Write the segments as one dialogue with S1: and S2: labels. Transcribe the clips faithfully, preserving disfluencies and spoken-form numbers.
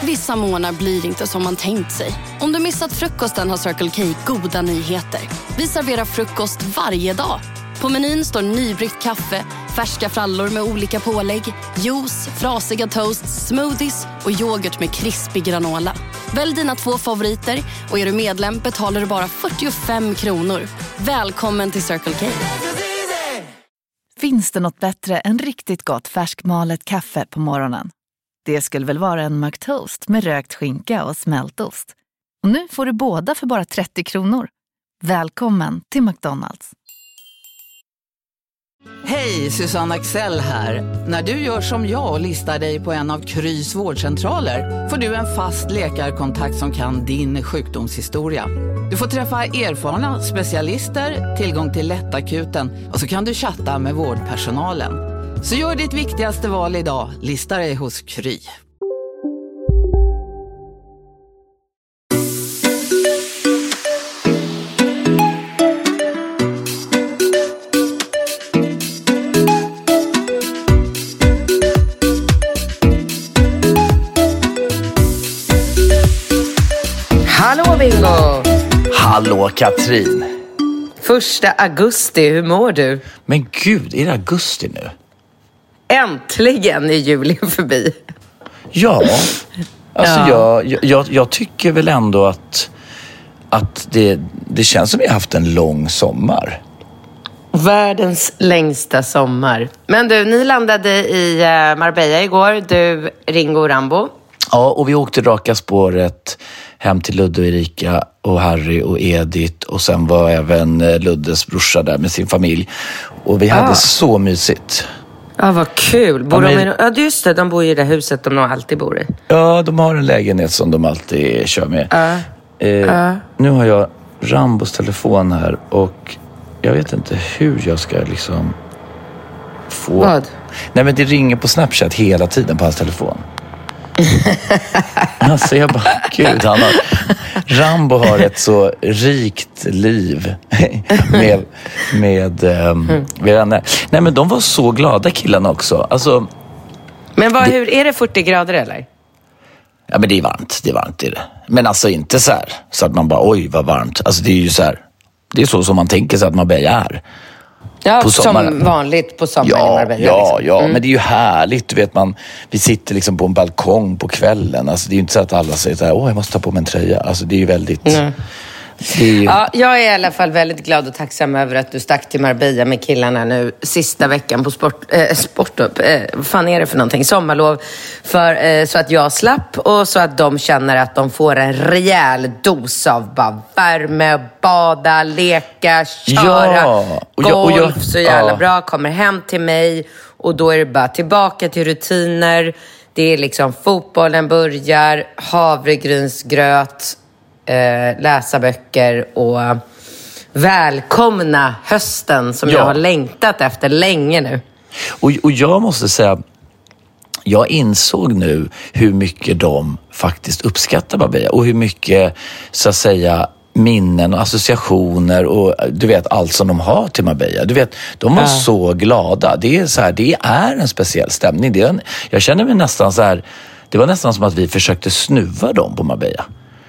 S1: Vissa månader blir inte som man tänkt sig. Om du missat frukosten har Circle K goda nyheter. Vi serverar frukost varje dag. På menyn står nybryggt kaffe, färska frallor med olika pålägg, juice, frasiga toasts, smoothies och yoghurt med krispig granola. Välj dina två favoriter och är du medlem betalar du bara fyrtiofem kronor. Välkommen till Circle K.
S2: Finns det något bättre än riktigt gott färskmalet kaffe på morgonen? Det skulle väl vara en McToast med rökt skinka och smältost. Och nu får du båda för bara trettio kronor. Välkommen till McDonald's.
S3: Hej, Susanne Axel här. När du gör som jag och listar dig på en av Krys vårdcentraler får du en fast läkarkontakt som kan din sjukdomshistoria. Du får träffa erfarna specialister, tillgång till lättakuten och så kan du chatta med vårdpersonalen. Så gör ditt viktigaste val idag, lista dig hos Kry.
S4: Hallå Bingo!
S5: Hallå Katrin!
S4: Första augusti, hur mår du?
S5: Men gud, är det augusti nu?
S4: Äntligen är juli förbi.
S5: Ja, alltså
S4: ja.
S5: Jag, jag, jag tycker väl ändå att, att det, det känns som vi har haft en lång sommar.
S4: Världens längsta sommar. Men du, ni landade i Marbella igår, du, Ringo och Rambo.
S5: Ja, och vi åkte raka spåret hem till Ludde och Erika och Harry och Edith. Och sen var även Luddes brorsa där med sin familj. Och vi hade ah. så mysigt.
S4: Ja, vad kul. Bor
S5: ja,
S4: de
S5: men...
S4: i... ja, just det, de bor i det huset de nog alltid bor i.
S5: Ja, de har en lägenhet som de alltid kör med.
S4: Uh.
S5: Eh,
S4: uh.
S5: Nu har jag Rambos telefon här och jag vet inte hur jag ska liksom få...
S4: Vad?
S5: Nej, men det ringer på Snapchat hela tiden på hans telefon. Alltså jag bara, gud, han har, Rambo har ett så rikt liv med, med, um, med vänner. Nej, men de var så glada, killarna också. Alltså,
S4: men vad,
S5: det,
S4: hur, är det fyrtio grader eller?
S5: Ja, men det är varmt, det är varmt är det. Men alltså inte så här, så att man bara, oj vad varmt. Alltså det är ju så här, det är så som man tänker sig att Marbella är.
S4: Ja, på som vanligt på sommaren
S5: ja,
S4: i Marbella.
S5: Ja,
S4: liksom.
S5: ja,
S4: mm.
S5: men det är ju härligt. Du vet, man, vi sitter liksom på en balkong på kvällen. Alltså, det är ju inte så att alla säger så här, åh, jag måste ta på mig en tröja. Alltså, det är ju väldigt...
S4: Mm.
S5: Det är ju...
S4: Ja, jag är i alla fall väldigt glad och tacksam över att du stack till Marbella med killarna nu sista veckan på sport, eh, sportupp. Eh, vad fan är det för någonting? Sommarlov. För, eh, så att jag slapp och så att de känner att de får en rejäl dos av bara värme, bada, leka, köra,
S5: ja. och
S4: golf.
S5: Jag, och jag,
S4: så jävla
S5: ja.
S4: bra. Kommer hem till mig och då är det bara tillbaka till rutiner. Det är liksom fotbollen börjar, havregrynsgröt, Eh, läsa böcker och välkomna hösten som ja. jag har längtat efter länge nu.
S5: Och, och jag måste säga, jag insåg nu hur mycket de faktiskt uppskattar Marbella och hur mycket, så att säga, minnen och associationer och du vet allt som de har till Marbella. Du vet, de var ja. så glada. Det är så här, det är en speciell stämning. Det är en, jag känner mig nästan så här, det var nästan som att vi försökte snuva dem på Marbella.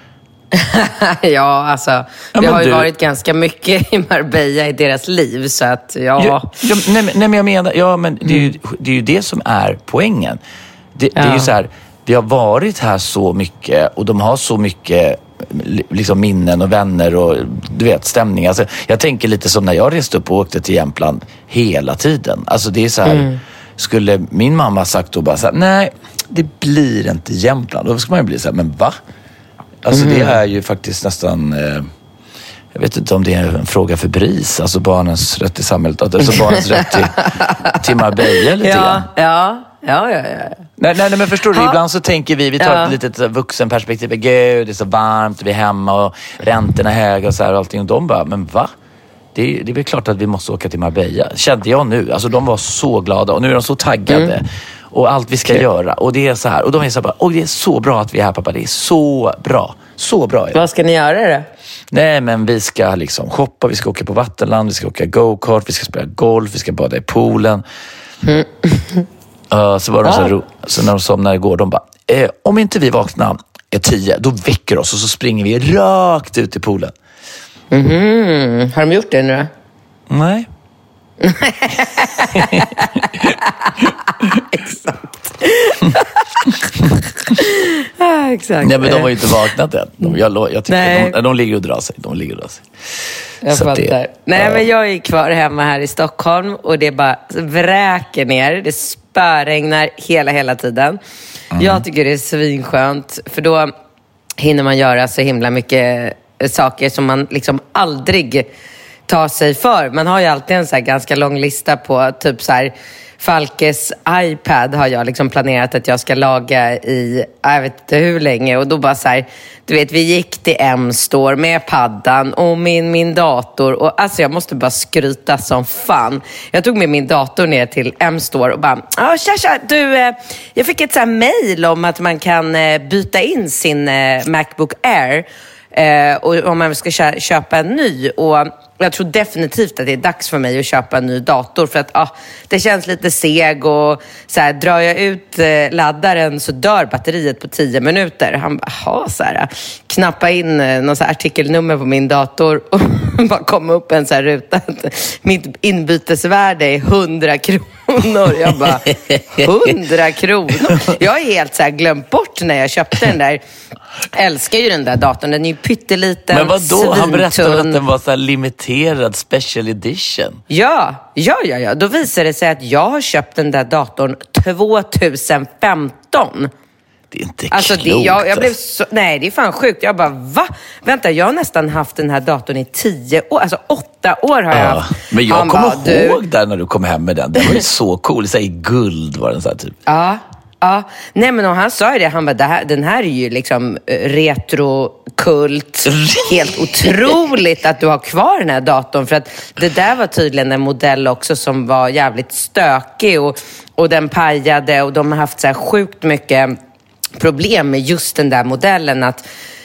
S4: ja, alltså
S5: ja,
S4: det har ju
S5: du...
S4: varit ganska mycket i Marbella i deras liv, så att ja...
S5: ja, ja nej, nej, men jag menar, ja, men det är, ju, det är ju det som är poängen. Det, ja. det är ju så här, vi har varit här så mycket och de har så mycket liksom minnen och vänner och du vet, stämning. Alltså, jag tänker lite som när jag reste upp och åkte till Jämtland hela tiden. Alltså det är så här, mm. skulle min mamma sagt då bara så här, nej, det blir inte Jämtland. Då ska man ju bli så här, men va? Alltså mm. det är ju faktiskt nästan, eh, jag vet inte om det är en fråga för BRIS, alltså barnens rätt i samhället, alltså barnens rätt till, till Marbella lite grann.
S4: Ja, ja, ja, ja, ja.
S5: Nej, nej, men förstår du,
S4: ha.
S5: ibland så tänker vi, vi tar
S4: ja.
S5: ett litet vuxenperspektiv, gud det är så varmt, vi är hemma och räntorna är höga och så här och allting, och de bara, men va? Det är, det är väl klart att vi måste åka till Marbella, kände jag nu, alltså de var så glada och nu är de så taggade. Mm. Och allt vi ska okay. göra. Och det är så här. Och de är så här, och det är så bra att vi är här, pappa. Det är så bra. Så bra. Ja.
S4: Vad ska ni göra då?
S5: Nej, men vi ska liksom shoppa. Vi ska åka på vattenland. Vi ska åka go-kart. Vi ska spela golf. Vi ska bada i poolen. Mm. uh, så var de så, ro- så när de somnade igår, de bara, eh, om inte vi vaknar är tio, då väcker oss och så springer vi rakt ut i poolen.
S4: Mm-hmm. Har de gjort det nu då?
S5: Nej.
S4: Exakt. ah, exakt.
S5: Nej, men de har ju inte vaknat än. De, jag, jag tycker de, de ligger och drar sig. De ligger och drar sig.
S4: Jag
S5: Så
S4: fattar.
S5: det,
S4: Nej,
S5: ja.
S4: men jag är kvar hemma här i Stockholm och det bara vräker ner. Det spöregnar hela, hela tiden. Mm. Jag tycker det är svinskönt, för då hinner man göra så himla mycket saker som man liksom aldrig tar sig för. Man har ju alltid en så här ganska lång lista på typ så här Falkes iPad har jag liksom planerat att jag ska laga i, jag vet inte hur länge. Och då bara så här, du vet, vi gick till M-store med paddan och min, min dator. Och alltså jag måste bara skryta som fan. Jag tog med min dator ner till M-store och bara, ja tja tja, du, eh, jag fick ett så här mejl om att man kan eh, byta in sin eh, MacBook Air. Eh, och om man ska kö- köpa en ny. Och jag tror definitivt att det är dags för mig att köpa en ny dator. För att ah, det känns lite seg. Och så här, drar jag ut eh, laddaren så dör batteriet på tio minuter. Han bara, jaha, så här. Knappa in eh, någon så här artikelnummer på min dator. Och bara komma upp en så här ruta. Mitt inbytesvärde är hundra kronor. Jag bara, hundra kronor? Jag är helt så här glömt bort när jag köpte den där. Älskar ju den där datorn. Den är ju pytteliten.
S5: Men vadå?
S4: Svintun.
S5: Han berättade att den var så här limiterad special edition.
S4: Ja, ja, ja, ja. Då visar det sig att jag har köpt den där datorn tjugohundrafemton.
S5: Det är inte
S4: alltså,
S5: klokt.
S4: Det, jag, jag blev så, nej, det är fan sjukt. Jag bara, va? Vänta, jag har nästan haft den här datorn i tio år. Alltså åtta år har jag
S5: Ja,
S4: haft.
S5: men jag
S4: Han
S5: kommer
S4: bara,
S5: ihåg
S4: du...
S5: där när du kom hem med den. Den var ju så cool. Så här, i guld var den så här typ.
S4: Ja. Ja, nej men och han sa ju det, han bara, det här, den här är ju liksom retrokult. Helt otroligt att du har kvar den här datorn, för att det där var tydligen en modell också som var jävligt stökig och, och den pajade, och de har haft så här sjukt mycket problem med just den där modellen, att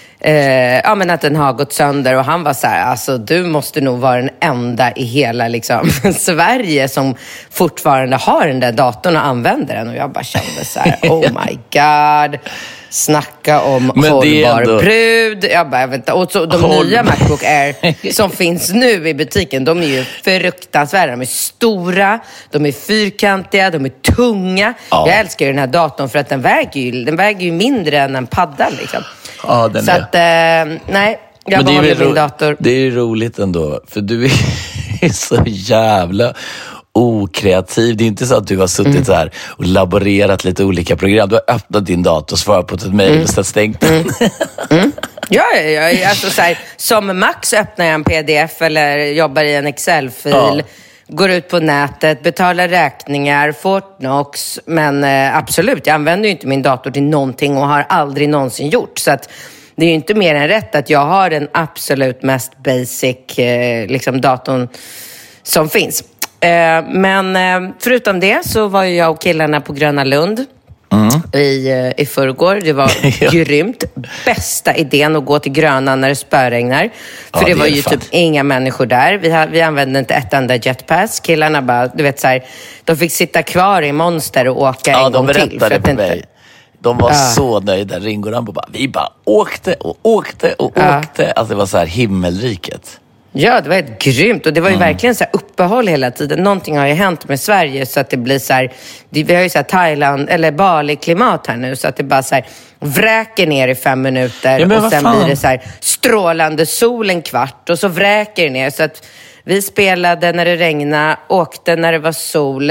S4: Eh, ja, men att den har gått sönder. Och han var så här, alltså du måste nog vara den enda i hela liksom, Sverige som fortfarande har den där datorn och använder den. Och jag bara kände så här, oh my god, snacka om men hållbar ändå... brud. Jag bara, jag vet inte. Och så, de Håll... nya MacBook Air som finns nu i butiken, de är ju fruktansvärda. De är stora, de är fyrkantiga, de är tunga. Ja. Jag älskar ju den här datorn för att den väger ju, den väger ju mindre än en padda liksom.
S5: Ja, den
S4: så
S5: är.
S4: att, eh, nej, jag behåller min dator.
S5: Det är ju roligt ändå, för du är så jävla okreativ. Det är inte så att du har suttit mm. så här och laborerat lite olika program. Du har öppnat din dator, svarat på ett mejl mm. och sen stängt den. Mm.
S4: Mm. Ja, ja, ja, alltså så här, som max öppnar jag en pdf eller jobbar i en Excel-fil. Ja. Går ut på nätet, betalar räkningar, Fortnox. Men eh, absolut, jag använder ju inte min dator till någonting och har aldrig någonsin gjort. Så att det är ju inte mer än rätt att jag har den absolut mest basic eh, liksom datorn som finns. Eh, men eh, förutom det så var ju jag och killarna på Gröna Lund. Mm. I, i förrgår. Det var ja. grymt. Bästa idén att gå till Gröna när det spöregnar. För ja, det, det var ju fan. typ inga människor där. Vi, vi använde inte ett enda jetpass. Killarna bara, du vet så här, de fick sitta kvar i Monster och åka ja, en gång till. Ja, de berättade
S5: för mig. Inte... De var uh. så nöjda. Ringo Rambo bara, vi bara åkte och åkte och uh. åkte. Alltså det var så här himmelriket.
S4: Ja, det var helt grymt. Och det var ju mm. verkligen så här uppehåll hela tiden. Någonting har ju hänt med Sverige så att det blir så här... Vi har ju så här Thailand eller Bali-klimat här nu. Så att det bara så här vräker ner i fem minuter. Ja, och sen fan? blir det så här strålande sol en kvart. Och så vräker det ner. Så att vi spelade när det regnade, åkte när det var sol.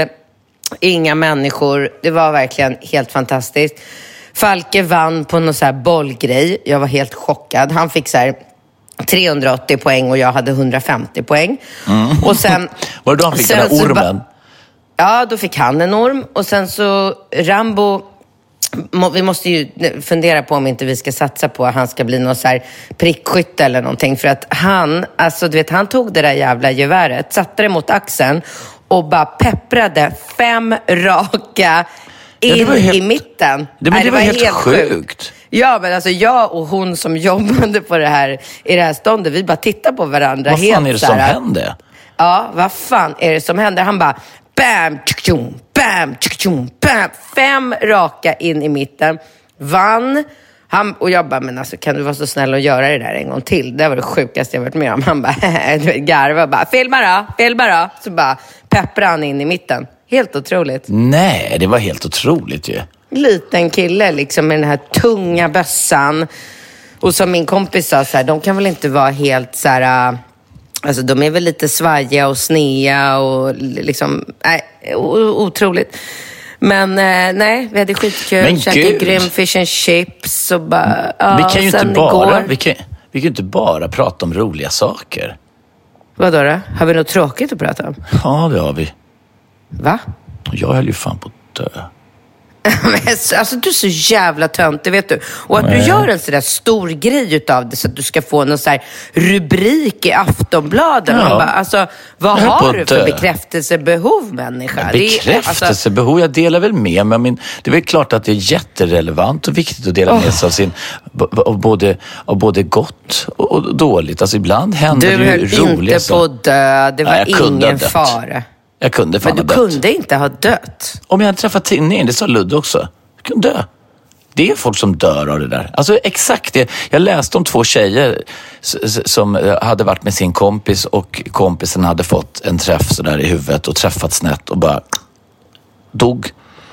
S4: Inga människor. Det var verkligen helt fantastiskt. Falke vann på någon så här bollgrej. Jag var helt chockad. Han fick så här... trehundraåttio poäng och jag hade hundrafemtio poäng.
S5: Mm.
S4: Och sen...
S5: Var det då han fick den här ormen?
S4: Ba- ja, då fick han en orm. Och sen så Rambo... Må, vi måste ju fundera på om inte vi ska satsa på att han ska bli någon så här prickskytt eller någonting. För att han, alltså du vet, han tog det där jävla geväret, satte det mot axeln och bara pepprade fem raka in ja, helt, i mitten.
S5: Det, men
S4: Nej,
S5: det,
S4: det
S5: var,
S4: var
S5: helt, helt sjukt. sjukt.
S4: Ja, men alltså jag och hon som jobbade på det här i det här ståndet, vi bara tittar på varandra.
S5: Vad
S4: helt
S5: fan är det som hände?
S4: Ja, vad fan är det som händer? Han bara, bam, tjuk, bam, tjuk, bam. Fem raka in i mitten. vann. Han, och jag bara, men alltså, kan du vara så snäll och göra det där en gång till? Det var det sjukaste jag varit med om. Han bara, garva och bara, filma då, filma då. Så bara pepprade han in i mitten. Helt otroligt.
S5: Nej, det var helt otroligt ju.
S4: Liten kille liksom med den här tunga bössan. Och som min kompis sa, så här, de kan väl inte vara helt så här... Alltså de är väl lite svajiga och snea och liksom... Nej, otroligt. Men eh, nej, vi hade skitkul. Käkade grym fish and chips och bara... Ja,
S5: vi kan ju inte bara...
S4: Igår...
S5: Vi kan, vi kan inte bara prata om roliga saker.
S4: Vadå då? Har vi något tråkigt att prata om?
S5: Ja, det har vi.
S4: Va?
S5: Jag höll ju fan på att dö.
S4: Alltså du är så jävla tönt, det vet du. Och att Nej. du gör en sån där stor grej utav det så att du ska få någon sån här rubrik i Aftonbladet. Ja. Bara, alltså, vad har du för bekräftelsebehov, människa?
S5: Bekräftelsebehov, jag delar väl med mig. Men det är väl klart att det är jätterelevant och viktigt att dela oh. med sig av, sin, av, både, av både gott och dåligt. Alltså ibland händer
S4: du
S5: det ju roliga
S4: Du höll inte på att dö, det var Nej, ingen fara.
S5: Jag kunde fan
S4: Men du kunde inte ha dött.
S5: Om jag hade träffat tidningen, det sa Ludde också. Jag kunde dö. Det är folk som dör av det där. Alltså exakt det. Jag läste om två tjejer som hade varit med sin kompis och kompisen hade fått en träff så där i huvudet och träffat snett och bara dog.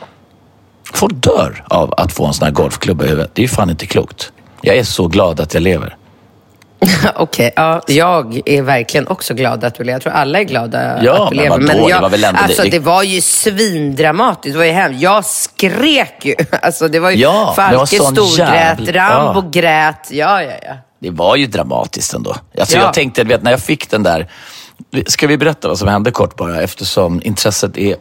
S5: Folk dör av att få en sån här golfklubba i huvudet. Det är ju fan inte klokt. Jag är så glad att jag lever.
S4: Okej, okay, ja, jag är verkligen också glad att du lever. Jag tror alla är glada
S5: ja,
S4: att du lever.
S5: Men,
S4: men jag,
S5: det var väl ändå
S4: alltså
S5: det.
S4: det var ju svindramatiskt. Det var ju hem. Jag skrek ju. Alltså det var ju
S5: ja,
S4: Falke storgrät, Rambo ja. grät. Ja, ja, ja.
S5: Det var ju dramatiskt ändå. Alltså
S4: ja.
S5: jag tänkte, du vet, när jag fick den där... Ska vi berätta vad som hände kort bara? Eftersom intresset är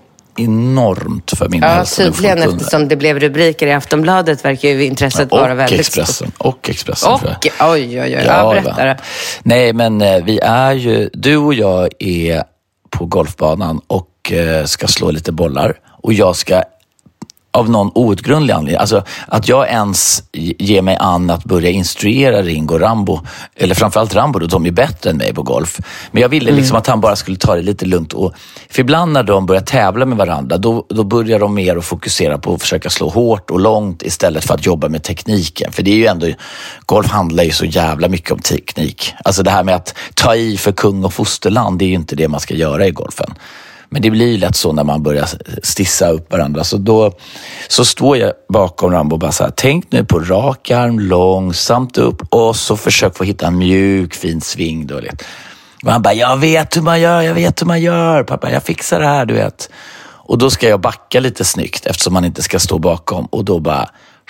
S5: enormt för min
S4: ja,
S5: hälsa.
S4: Ja, tydligen eftersom det blev rubriker i Aftonbladet verkar ju intresset ja, vara väldigt
S5: Expressen, stort. Och Expressen.
S4: Och Expressen. Oj, oj, oj. Ja, ja, berätta det.
S5: Nej, men eh, vi är ju... Du och jag är på golfbanan och eh, ska slå lite bollar. Och jag ska... Av någon outgrundlig anledning. Alltså att jag ens ger mig an att börja instruera Ringo och Rambo. Eller framförallt Rambo då, de är bättre än mig på golf. Men jag ville liksom mm. att han bara skulle ta det lite lugnt. Och, för ibland när de börjar tävla med varandra, då, då börjar de mer att fokusera på att försöka slå hårt och långt istället för att jobba med tekniken. För det är ju ändå, golf handlar ju så jävla mycket om teknik. Alltså det här med att ta i för kung och fosterland, det är ju inte det man ska göra i golfen. Men det blir ju lätt så när man börjar stissa upp varandra. Så då så står jag bakom Rambo och bara så här, tänk nu på rak arm, långsamt upp och så försök få hitta en mjuk, fin sving då. Och han bara, jag vet hur man gör, jag vet hur man gör, pappa, jag fixar det här, du vet. Och då ska jag backa lite snyggt eftersom man inte ska stå bakom. Och då bara,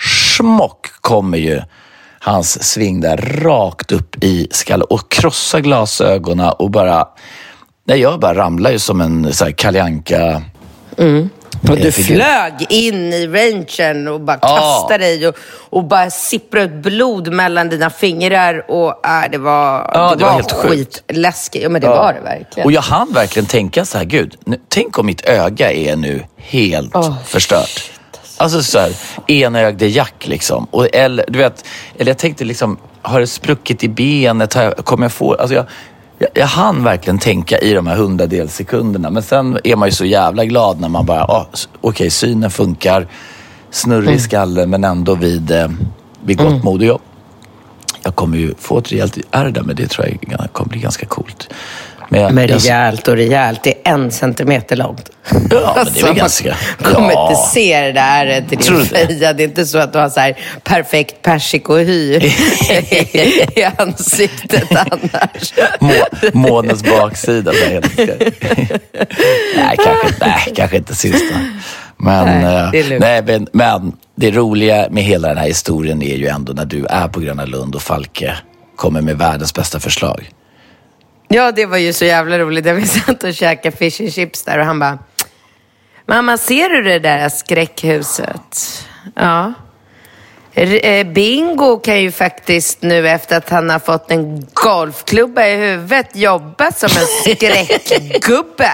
S5: smock kommer ju hans sving där rakt upp i skallen och krossar glasögonen och bara... Nej, jag bara ramlar ju som en så här Kalle Anka.
S4: Mm. Och du flög in i rangen och bara kastade dig och, och bara sipprade ut blod mellan dina fingrar. Och äh, det var,
S5: ja,
S4: det
S5: det
S4: var,
S5: var helt
S4: skitläskigt. Ja, men det
S5: ja.
S4: var det verkligen.
S5: Och jag hann verkligen tänka så här, gud, nu, tänk om mitt öga är nu helt oh, förstört. Shit. Alltså så här, enögde jack liksom. Och, eller, du vet, eller jag tänkte liksom, har det spruckit i benet? Har jag, kommer jag få... Alltså jag... Jag hann verkligen tänka i de här hundradels sekunderna. Men sen är man ju så jävla glad när man bara, ah, okej, okay, synen funkar. Snurrig mm. i skallen men ändå vid, eh, vid gott mm. mod. Jag, jag kommer ju få ett rejält ärr där, men det tror jag kommer bli ganska coolt. Men, jag,
S4: men rejält och rejält, det är en centimeter långt.
S5: Ja, men det är väl ganska...
S4: Man kommer
S5: ja.
S4: inte se det där till din feja. Det är inte så att du har så här perfekt persikohy i ansiktet annars.
S5: Må, månens baksida. Nej, kanske, nej, kanske inte sista. Men, nej, det nej, men, men det roliga med hela den här historien är ju ändå när du är på Gröna Lund och Falke kommer med världens bästa förslag.
S4: Ja, det var ju så jävla roligt. Jag satt och käkade fish and chips där och han bara, mamma, ser du det där skräckhuset? Ja. Bingo kan ju faktiskt nu efter att han har fått en golfklubba i huvudet jobba som en skräckgubbe.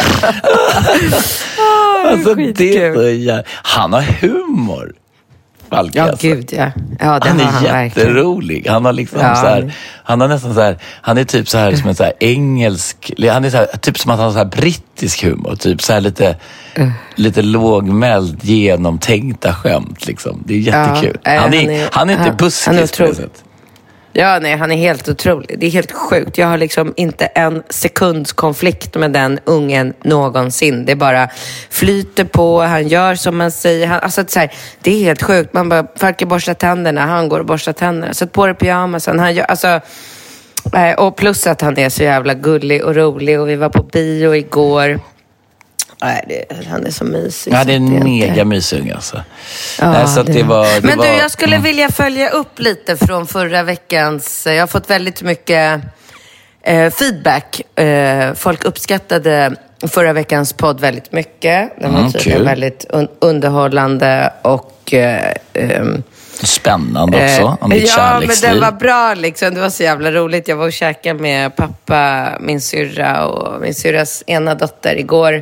S4: oh,
S5: alltså, det är, han har humor. Falke.
S4: Ja,
S5: alltså.
S4: gud ja. Ja, det
S5: han är
S4: han
S5: jätterolig.
S4: Verkligen.
S5: Han har liksom
S4: ja,
S5: så här, han har nästan så här, han är typ så här som en så här engelsk, han är så här, typ som att han har så här brittisk humor, typ så här lite uh. lite lågmäld, genomtänkta skämt liksom. Det är jättekul. Ja, han, är, han, är, han är inte buskis han är på det sättet.
S4: Ja, nej, han är helt otrolig. Det är helt sjukt. Jag har liksom inte en sekunds konflikt med den ungen någonsin. Det bara flyter på, han gör som man säger. Han, alltså, så här, det är helt sjukt. Man bara, Falke borstar tänderna, han går och borstar tänderna. Sätt på det pyjamasen. Han gör, alltså, och plus att han är så jävla gullig och rolig. Och vi var på bio igår. Nej, det, han är så mysig.
S5: Ja, det är en mega mysig alltså.
S4: Ja,
S5: Nej, så det, det var, det
S4: Men
S5: var,
S4: du, jag skulle
S5: mm.
S4: vilja följa upp lite från förra veckans. Jag har fått väldigt mycket eh, feedback. Eh, folk uppskattade förra veckans podd väldigt mycket. Den var
S5: Mm,
S4: tydligen
S5: kul.
S4: väldigt un- underhållande och... Eh, eh,
S5: Spännande också, om ditt
S4: ja,
S5: kärleksliv.
S4: men det var bra liksom. Det var så jävla roligt. Jag var och käkade med pappa, min syrra och min syrras ena dotter igår.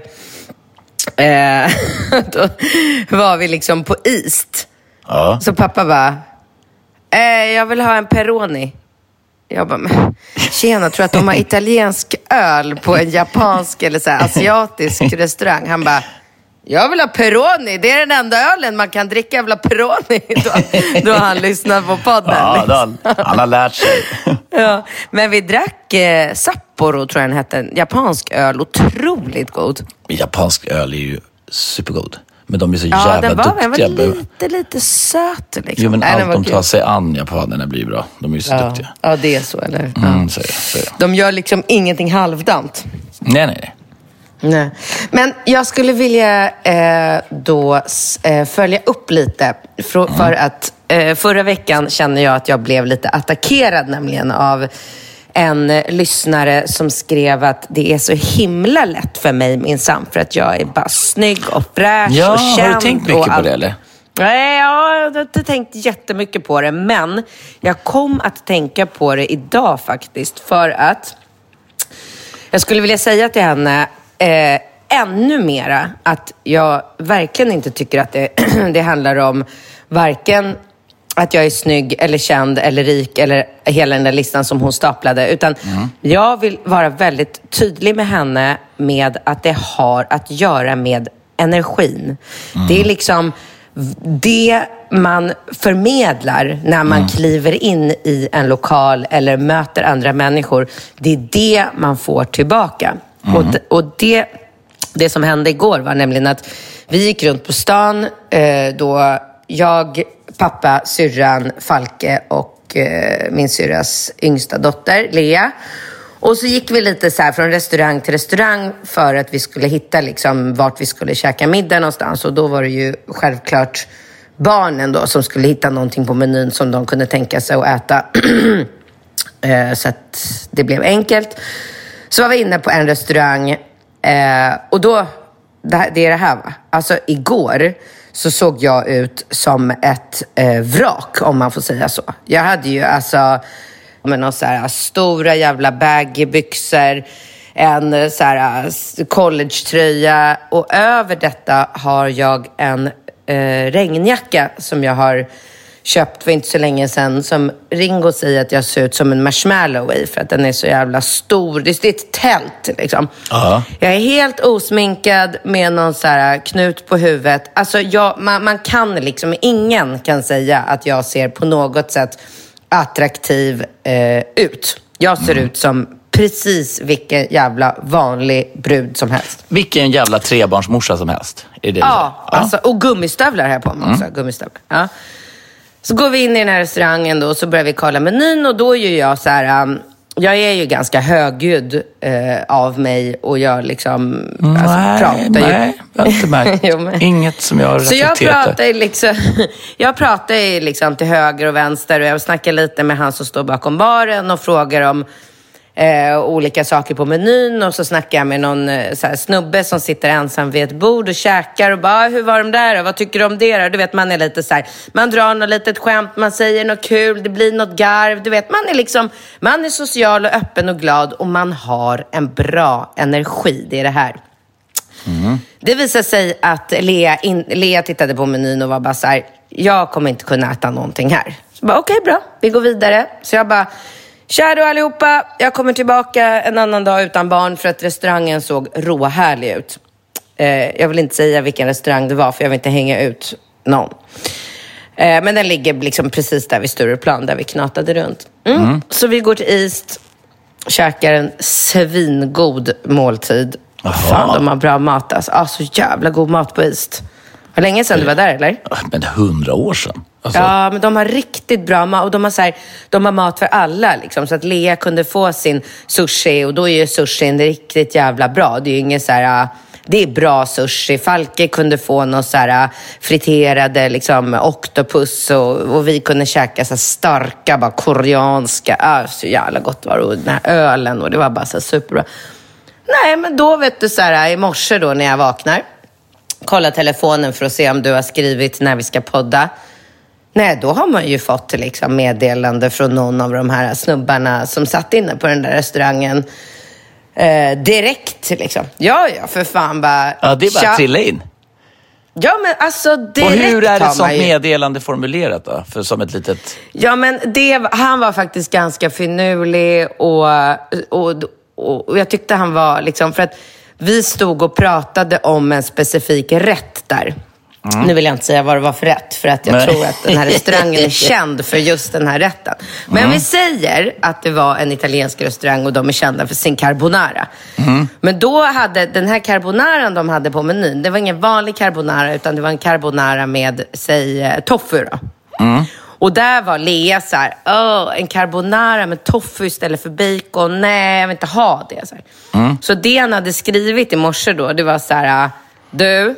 S4: Eh, då var vi liksom på East.
S5: Ja.
S4: Så pappa bara, eh, jag vill ha en Peroni. Jag bara, men tjena, tror att de har italiensk öl på en japansk eller så här asiatisk restaurang? Han bara, jag vill ha Peroni. Det är den enda ölen man kan dricka. Jag vill ha Peroni. Då, då har han lyssnat på podden.
S5: Ja,
S4: liksom.
S5: han, han har lärt sig.
S4: Ja, men vi drack eh, Sapporo, tror jag den hette. En japansk öl, otroligt god.
S5: Japansk öl är ju supergod. Men de är så
S4: Ja,
S5: jävla
S4: den var,
S5: duktiga.
S4: den var lite, lite söt liksom.
S5: Jo, men
S4: Nej, den
S5: allt
S4: var
S5: de
S4: kul.
S5: tar sig an, japanerna, blir bra. De är ju så
S4: Ja.
S5: duktiga.
S4: Ja, det är så, eller?
S5: Mm,
S4: Ja.
S5: så är det, så är det.
S4: De gör liksom ingenting halvdant.
S5: Nej, nej, nej.
S4: Nej. Men jag skulle vilja eh, då eh, följa upp lite. För, mm. för att eh, förra veckan känner jag att jag blev lite attackerad nämligen av en lyssnare som skrev att det är så himla lätt för mig minsann, för att jag är bara snygg och fräsch
S5: Ja,
S4: och känd.
S5: har du tänkt mycket på det eller?
S4: Nej, jag har inte tänkt jättemycket på det, men jag kom att tänka på det idag faktiskt, för att jag skulle vilja säga till henne eh, ännu mera att jag verkligen inte tycker att det, det handlar om varken att jag är snygg eller känd eller rik eller hela den där listan som hon staplade, utan mm. jag vill vara väldigt tydlig med henne med att det har att göra med energin. Mm. Det är liksom det man förmedlar när man mm. kliver in i en lokal eller möter andra människor. Det är det man får tillbaka. Mm. Och, och det, det som hände igår var nämligen att vi gick runt på stan eh, då jag, pappa, syrran, Falke och eh, min syrras yngsta dotter, Lea. Och så gick vi lite så här från restaurang till restaurang för att vi skulle hitta liksom vart vi skulle käka middag någonstans. Och då var det ju självklart barnen då som skulle hitta någonting på menyn som de kunde tänka sig att äta. eh, så att det blev enkelt. Så var vi inne på en restaurang eh, och då, det, här, det är det här va? Alltså igår så såg jag ut som ett eh, vrak, om man får säga så. Jag hade ju alltså med några så här stora jävla baggybyxor, en så här collegetröja, och över detta har jag en eh, regnjacka som jag har köpt för inte så länge sedan, som Ringo säger att jag ser ut som en marshmallow i, för att den är så jävla stor. Det är ett tält liksom. Uh-huh. Jag är helt osminkad med någon så här knut på huvudet. Alltså jag, man, man kan liksom, ingen kan säga att jag ser på något sätt attraktiv eh, ut. Jag ser mm. ut som precis vilken jävla vanlig brud som helst.
S5: Vilken jävla trebarnsmorsa som helst. Är det
S4: ja,
S5: det?
S4: Alltså, och gummistövlar här på mig också. Mm. Gummistövlar, ja. Så går vi in i den här restaurangen då, och så börjar vi kolla menyn, och då är ju jag så här, um, jag är ju ganska högljudd uh, av mig, och jag liksom
S5: nej,
S4: alltså, pratar
S5: nej,
S4: ju.
S5: Nej, jag har inte märkt.
S4: jo, men...
S5: Inget som jag har reflekterat.
S4: Så jag pratar ju liksom, jag pratar ju liksom till höger och vänster, och jag snackar lite med han som står bakom baren och frågar om Eh, olika saker på menyn, och så snackar jag med någon eh, så här, snubbe som sitter ensam vid ett bord och käkar och bara, hur var de där? Vad tycker du om det? Du vet, man är lite så här, man drar något litet skämt, man säger något kul, det blir något garv, du vet, man är liksom, man är social och öppen och glad, och man har en bra energi, det är det här. Mm. Det visade sig att Lea, in, Lea tittade på menyn och var bara så här, jag kommer inte kunna äta någonting här. Så bara, okej, okay, bra, vi går vidare. Så jag bara, tja då allihopa, jag kommer tillbaka en annan dag utan barn för att restaurangen såg råhärlig ut. Eh, jag vill inte säga vilken restaurang det var för jag vill inte hänga ut någon. Eh, men den ligger liksom precis där vid Stureplan där vi knatade runt. Mm. Mm. Så vi går till East, käkar en svingod måltid. Aha. Fan, de har bra mat alltså. Ah, så jävla god mat på East. Hur länge sedan du var där, eller?
S5: Men hundra år sedan. Alltså...
S4: Ja, men de har riktigt bra mat. Och de har, så här, de har mat för alla. Liksom, så att Lea kunde få sin sushi. Och då är ju sushin riktigt jävla bra. Det är ju inget så här... Det är bra sushi. Falke kunde få något så här friterade liksom, oktopus. Och, och vi kunde käka så här starka, bara koreanska. Ah, så jävla gott var det. Och den här ölen. Och det var bara så superbra. Nej, men då vet du så här, i morse då när jag vaknar. Kolla telefonen för att se om du har skrivit när vi ska podda. Nej, då har man ju fått liksom, meddelande från någon av de här snubbarna som satt inne på den där restaurangen. Eh, direkt liksom. Ja, ja, för fan bara...
S5: Ja, det är bara att trilla in.
S4: Ja, men alltså direkt.
S5: Och hur är det som meddelande formulerat då? För som ett litet...
S4: Ja, men det, han var faktiskt ganska finurlig och, och, och, och jag tyckte han var liksom... För att vi stod och pratade om en specifik rätt där. Mm. Nu vill jag inte säga vad det var för rätt. För att jag Nej. tror att den här restaurangen är känd för just den här rätten. Men mm. vi säger att det var en italiensk restaurang och de är kända för sin carbonara. Mm. Men då hade den här carbonaran de hade på menyn, det var ingen vanlig carbonara utan det var en carbonara med, säg, tofu då. Mm. Och där var Lea så här, åh, en carbonara med tofu istället för bacon. Nej, jag vill inte ha det. Så, mm. så det han hade skrivit i morse då, det var så här, du,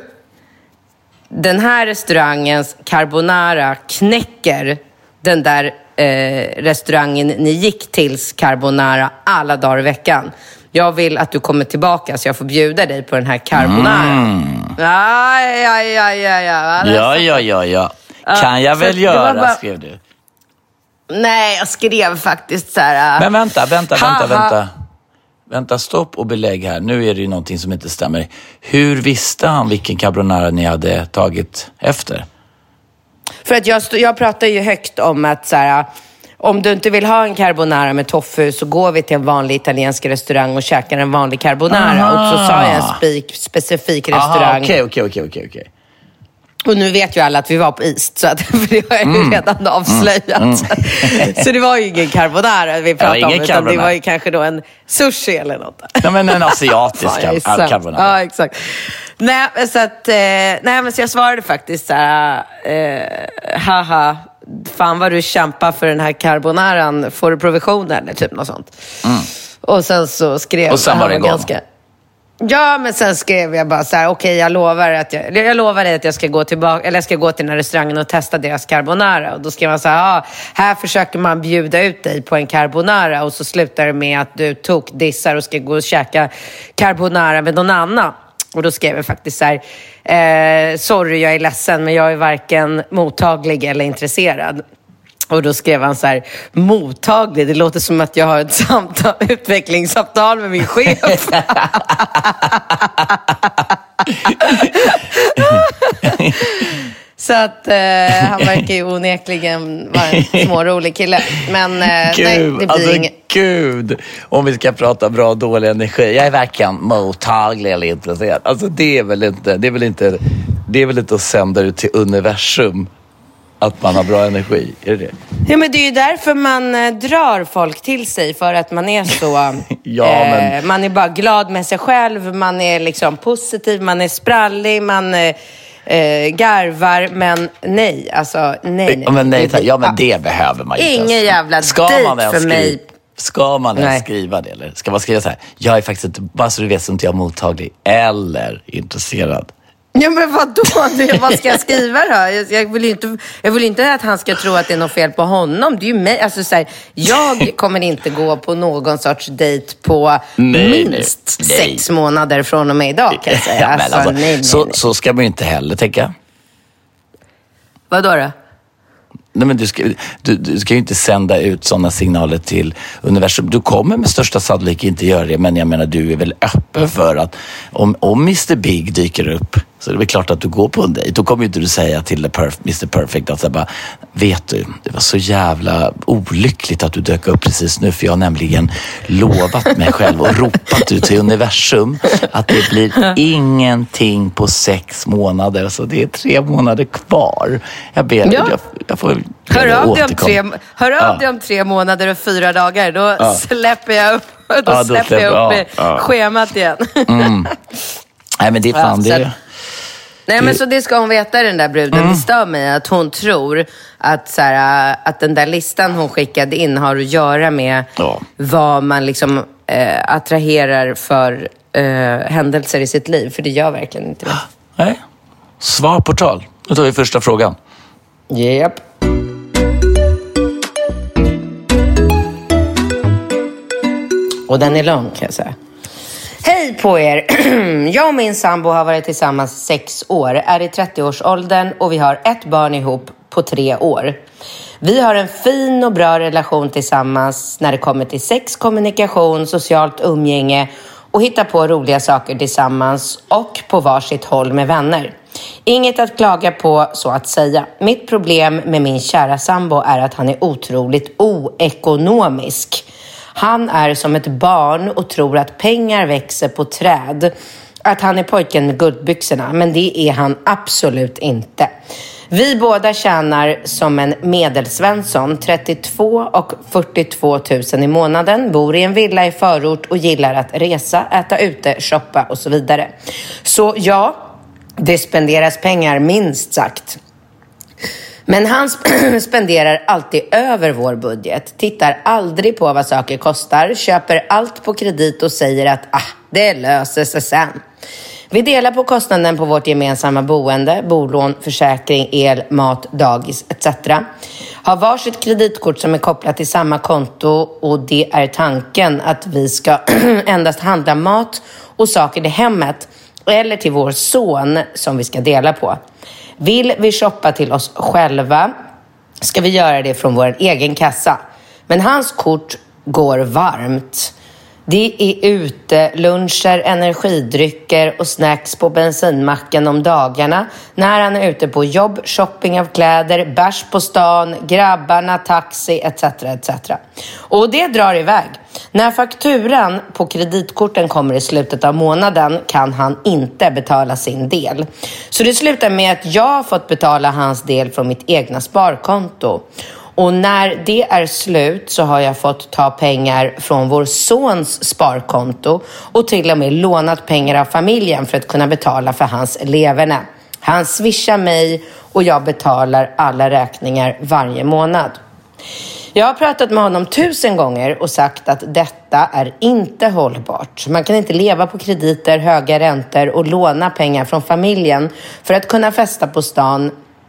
S4: den här restaurangens carbonara knäcker den där eh, restaurangen ni gick tills carbonara alla dagar i veckan. Jag vill att du kommer tillbaka så jag får bjuda dig på den här carbonara. Mm. Ja, ja, ja, ja, ja.
S5: Ja, ja, ja, ja. Kan jag väl göra, bara... skrev du.
S4: Nej, jag skrev faktiskt så här...
S5: Men vänta, vänta, vänta, vänta. Vänta, stopp och belägg här. Nu är det ju någonting som inte stämmer. Hur visste han vilken carbonara ni hade tagit efter?
S4: För att jag, jag pratar ju högt om att så här, om du inte vill ha en carbonara med tofu så går vi till en vanlig italiensk restaurang och käkar en vanlig carbonara. Aha. Och så sa jag en spik, specifik restaurang.
S5: Okej, okej, okej, okej, okej.
S4: Och nu vet ju alla att vi var på East, så att, för det har jag ju mm. redan avslöjat. Mm. Mm. Så det var ju ingen carbonara vi pratade ja, om, utan carbonara. Det var ju kanske då en sushi eller något.
S5: Ja, men en asiatisk Fan, carbonara.
S4: Ja, exakt. Nej, så att, eh, nej, men så jag svarade faktiskt så här, eh, haha, fan vad du kämpar för den här carbonaran, får du provision eller typ något sånt. Mm. Och sen så skrev
S5: och sen var det
S4: ganska... Ja, men sen skrev jag bara så här, okej, okay, jag lovar att jag, jag lovar dig att jag ska gå tillbaka, eller jag ska gå till den här restaurangen och testa deras carbonara. Och då skrev man så här, ah, här försöker man bjuda ut dig på en carbonara och så slutar det med att du tog dissar och ska gå och käka carbonara med någon annan. Och då skrev jag faktiskt så här, eh, sorry, jag är ledsen, men jag är varken mottaglig eller intresserad. Och då skrev han så här, mottaglig, det låter som att jag har ett samtal, utvecklingssamtal med min chef. Så att eh, han verkar ju onekligen vara en smårolig kille. Men eh,
S5: Gud,
S4: nej, det blir
S5: alltså,
S4: inget.
S5: Gud, om vi ska prata bra och dålig energi. Jag är varken mottaglig eller intresserad. Alltså det är väl inte, det är väl inte, det är väl inte att sända ut till universum att man har bra energi, är det det?
S4: Ja, men det är ju därför man eh, drar folk till sig, för att man är så...
S5: ja, men...
S4: eh, man är bara glad med sig själv, man är liksom positiv, man är sprallig, man eh, eh, garvar, men nej, alltså nej. nej.
S5: Men nej, ja, men det behöver man ju inte.
S4: Ingen jävla dejt för mig.
S5: Ska man ens skriva det, eller? Ska man skriva så här, jag är faktiskt inte, bara så du vet, som inte jag är mottaglig eller intresserad.
S4: Ja, men vadå? Vad ska jag skriva då? Jag, jag, vill inte, jag vill inte att han ska tro att det är något fel på honom. Det är ju mig. Alltså, så här, jag kommer inte gå på någon sorts dejt på nej, minst nej, sex nej. månader från och med idag, kan jag säga.
S5: Ja,
S4: alltså,
S5: alltså,
S4: nej, nej,
S5: så,
S4: nej.
S5: så ska man ju inte heller tänka.
S4: Vadå då?
S5: Nej, men du, ska, du, du ska ju inte sända ut sådana signaler till universum. Du kommer med största sannolikhet inte göra det, men jag menar, du är väl öppen för att om, om mister Big dyker upp, så är det väl klart att du går på en dejt. Då kommer ju inte du säga till perf- mister Perfect att så bara, vet du, det var så jävla olyckligt att du dök upp precis nu, för jag har nämligen lovat mig själv och ropat ut till universum att det blir ingenting på sex månader, så det är tre månader kvar. Jag ber,
S4: ja.
S5: jag, jag får
S4: Hör av dig om tre, hör av ja. dig om tre månader och fyra dagar. Då ja. släpper jag upp, då ja, då släpper jag upp ja. Ja. schemat igen.
S5: Mm. Nej, men det är fan ja, det.
S4: Nej, men så det ska hon veta, den där bruden. Mm. Det stör mig att hon tror att, så här, att den där listan hon skickade in har att göra med ja. vad man liksom eh, attraherar för eh, händelser i sitt liv. För det gör verkligen inte det.
S5: Nej. Svar på tal. Nu tar vi första frågan.
S4: Japp. Och den är lång, kan jag säga. Hej på er! Jag och min sambo har varit tillsammans sex år, är i trettioårsåldern och vi har ett barn ihop på tre år. Vi har en fin och bra relation tillsammans när det kommer till sex, kommunikation, socialt umgänge och hitta på roliga saker tillsammans och på varsitt håll med vänner. Inget att klaga på, så att säga. Mitt problem med min kära sambo är att han är otroligt oekonomisk. Han är som ett barn och tror att pengar växer på träd. Att han är pojken med guldbyxorna, men det är han absolut inte. Vi båda tjänar som en medelsvensson, trettiotvå och fyrtiotvå tusen i månaden, bor i en villa i förort och gillar att resa, äta ute, shoppa och så vidare. Så ja, det spenderas pengar minst sagt. Men han spenderar alltid över vår budget, tittar aldrig på vad saker kostar, köper allt på kredit och säger att ah, det löser sig sen. Vi delar på kostnaden på vårt gemensamma boende, bolån, försäkring, el, mat, dagis et cetera. Har varsitt kreditkort som är kopplat till samma konto och det är tanken att vi ska endast handla mat och saker till hemmet eller till vår son som vi ska dela på. Vill vi shoppa till oss själva ska vi göra det från vår egen kassa. Men hans kort går varmt. Det är ute, luncher, energidrycker och snacks på bensinmacken om dagarna. När han är ute på jobb, shopping av kläder, bärs på stan, grabbarna, taxi et cetera et cetera. Och det drar iväg. När fakturan på kreditkorten kommer i slutet av månaden kan han inte betala sin del. Så det slutar med att jag har fått betala hans del från mitt egna sparkonto. Och när det är slut så har jag fått ta pengar från vår sons sparkonto och till och med lånat pengar av familjen för att kunna betala för hans leverne. Han swishar mig och jag betalar alla räkningar varje månad. Jag har pratat med honom tusen gånger och sagt att detta är inte hållbart. Man kan inte leva på krediter, höga räntor och låna pengar från familjen för att kunna festa på stan,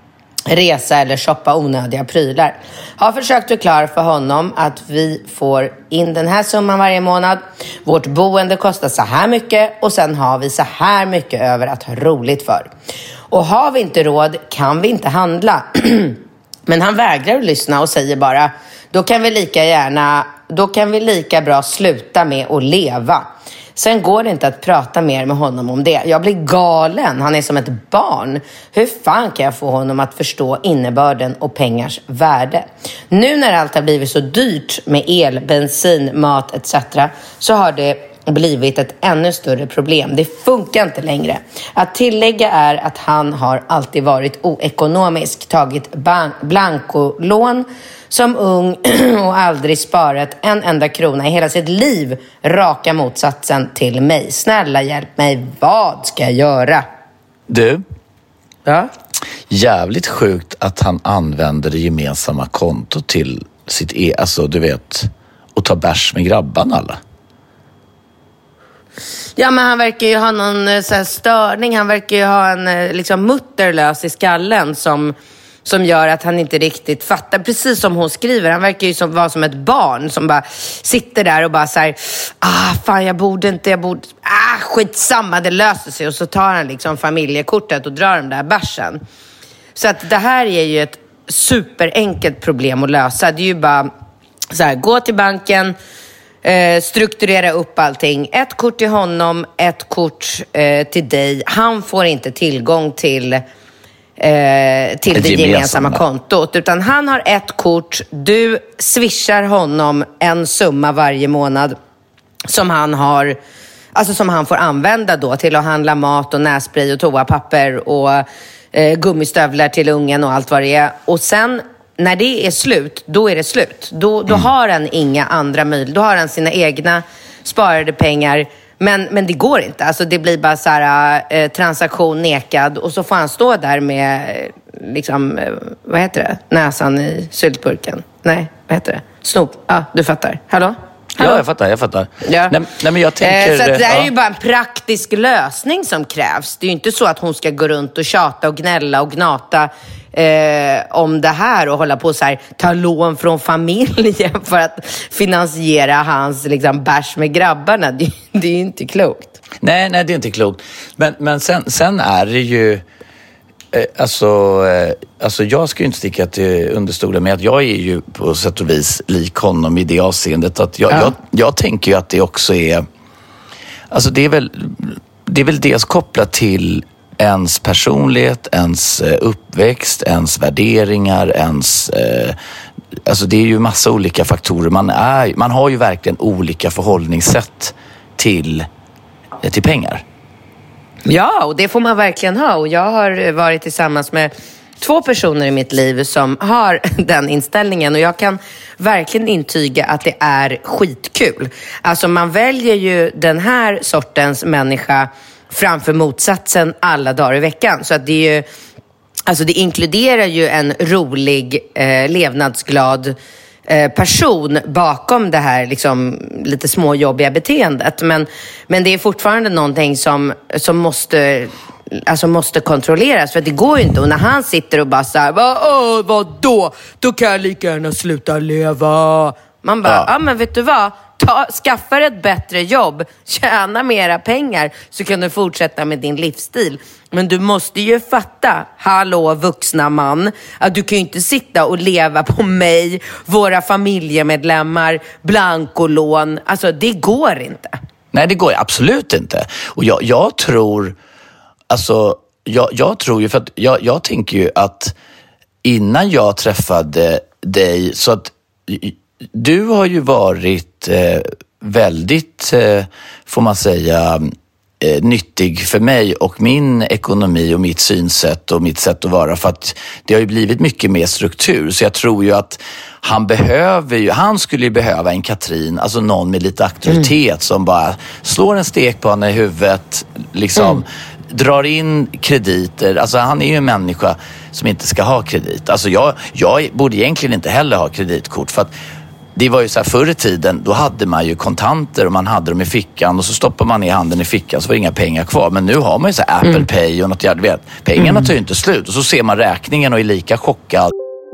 S4: resa eller shoppa onödiga prylar. Har försökt förklara för honom att vi får in den här summan varje månad. Vårt boende kostar så här mycket och sen har vi så här mycket över att ha roligt för. Och har vi inte råd kan vi inte handla. Men han vägrar att lyssna och säger bara, då kan vi lika gärna, då kan vi lika bra sluta med att leva. Sen går det inte att prata mer med honom om det. Jag blir galen. Han är som ett barn. Hur fan kan jag få honom att förstå innebörden och pengars värde? Nu när allt har blivit så dyrt med el, bensin, mat et cetera så har det blivit ett ännu större problem. Det funkar inte längre. Att tillägga är att han har alltid varit oekonomisk, tagit ban- blankolån som ung och aldrig sparat en enda krona i hela sitt liv. Raka motsatsen till mig. Snälla hjälp mig, vad ska jag göra?
S5: Du?
S4: Ja?
S5: Jävligt sjukt att han använder det gemensamma konto till sitt e- alltså du vet, och ta bärs med grabbarna alla.
S4: Ja, men han verkar ju ha någon så här störning. Han verkar ju ha en liksom mutterlös i skallen som, som gör att han inte riktigt fattar. Precis som hon skriver. Han verkar ju som, vara som ett barn som bara sitter där och bara så här, ah fan jag borde inte, jag borde, ah skitsamma, det löser sig. Och så tar han liksom familjekortet och drar den där bärsen. Så att det här är ju ett superenkelt problem att lösa. Det är ju bara så här, gå till banken, eh, strukturera upp allting. Ett kort till honom, ett kort eh, till dig. Han får inte tillgång till, eh, till det, det gemensamma kontot. Utan han har ett kort, du swishar honom en summa varje månad som han har... Alltså som han får använda då till att handla mat och nässpray och toapapper och eh, gummistövlar till ungen och allt vad det är. Och sen när det är slut, då är det slut. Då, då mm. har han inga andra möjligheter. Då har han sina egna sparade pengar. Men, men det går inte. Alltså det blir bara så här eh, transaktion nekad. Och så får han stå där med, eh, liksom, eh, vad heter det? Näsan i syltburken. Nej, vad heter det? Snop. Ja, ah, du fattar. Hallå? Hallå?
S5: Ja, jag fattar, jag fattar.
S4: Ja.
S5: Nej, nej, men jag tänker...
S4: Eh, så att det här
S5: ja.
S4: är ju bara en praktisk lösning som krävs. Det är ju inte så att hon ska gå runt och tjata och gnälla och gnata eh, om det här och hålla på så här, ta lån från familjen för att finansiera hans liksom, bärs med grabbarna. Det, det är ju inte klokt.
S5: Nej, nej, det är inte klokt. Men, men sen, sen är det ju... Alltså, alltså jag ska ju inte sticka till understolen med att jag är ju på sätt och vis lik honom i det avseendet att jag, ja. jag, jag tänker ju att det också är alltså det är väl det är väl dels kopplat till ens personlighet, ens uppväxt, ens värderingar, ens eh, alltså det är ju massa olika faktorer. Man är, man har ju verkligen olika förhållningssätt till, till pengar.
S4: Ja, och det får man verkligen ha. Och jag har varit tillsammans med två personer i mitt liv som har den inställningen. Och jag kan verkligen intyga att det är skitkul. Alltså man väljer ju den här sortens människa framför motsatsen alla dagar i veckan. Så att det är ju, alltså det inkluderar ju en rolig, eh, levnadsglad person bakom det här liksom, lite småjobbiga beteendet. Men, men det är fortfarande någonting som, som måste, alltså måste kontrolleras. För det går ju inte. Och när han sitter och bara så här, Åh, vad då? Då kan jag lika gärna sluta leva. Man bara, ja, ah, men vet du vad? Ta, skaffa ett bättre jobb, tjäna mera pengar så kan du fortsätta med din livsstil. Men du måste ju fatta, hallå vuxna man, att du kan ju inte sitta och leva på mig, våra familjemedlemmar, blankolån. Alltså det går inte.
S5: Nej, det går absolut inte. Och jag, jag tror, alltså jag, jag tror ju, för att jag, jag tänker ju att innan jag träffade dig så att du har ju varit eh, väldigt, eh, får man säga, eh, nyttig för mig och min ekonomi och mitt synsätt och mitt sätt att vara. För att det har ju blivit mycket mer struktur. Så jag tror ju att han behöver ju, han skulle ju behöva en Katrin, alltså någon med lite auktoritet mm. som bara slår en stekpanna i huvudet, liksom mm. drar in krediter. Alltså han är ju en människa som inte ska ha kredit. Alltså jag, jag borde egentligen inte heller ha kreditkort för att det var ju så här förr i tiden, då hade man ju kontanter och man hade dem i fickan och så stoppar man ner handen i fickan så var det inga pengar kvar. Men nu har man ju så här Apple mm. Pay och något, jag vet. Pengarna mm. tar ju inte slut och så ser man räkningen och är lika chockad.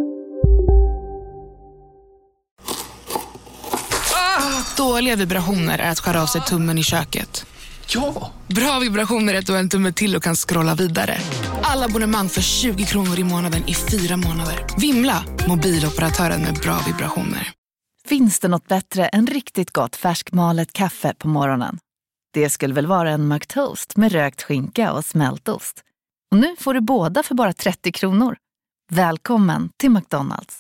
S6: Ah, dåliga vibrationer är att skära av sig tummen i köket.
S5: Ja!
S6: Bra vibrationer är att du har en tumme till och kan scrolla vidare. Alla abonnemang för tjugo kronor i månaden i fyra månader. Vimla, mobiloperatören med bra vibrationer.
S2: Finns det något bättre än riktigt gott färskmalet kaffe på morgonen? Det skulle väl vara en McToast med rökt skinka och smältost. Och nu får du båda för bara trettio kronor. Välkommen till McDonald's.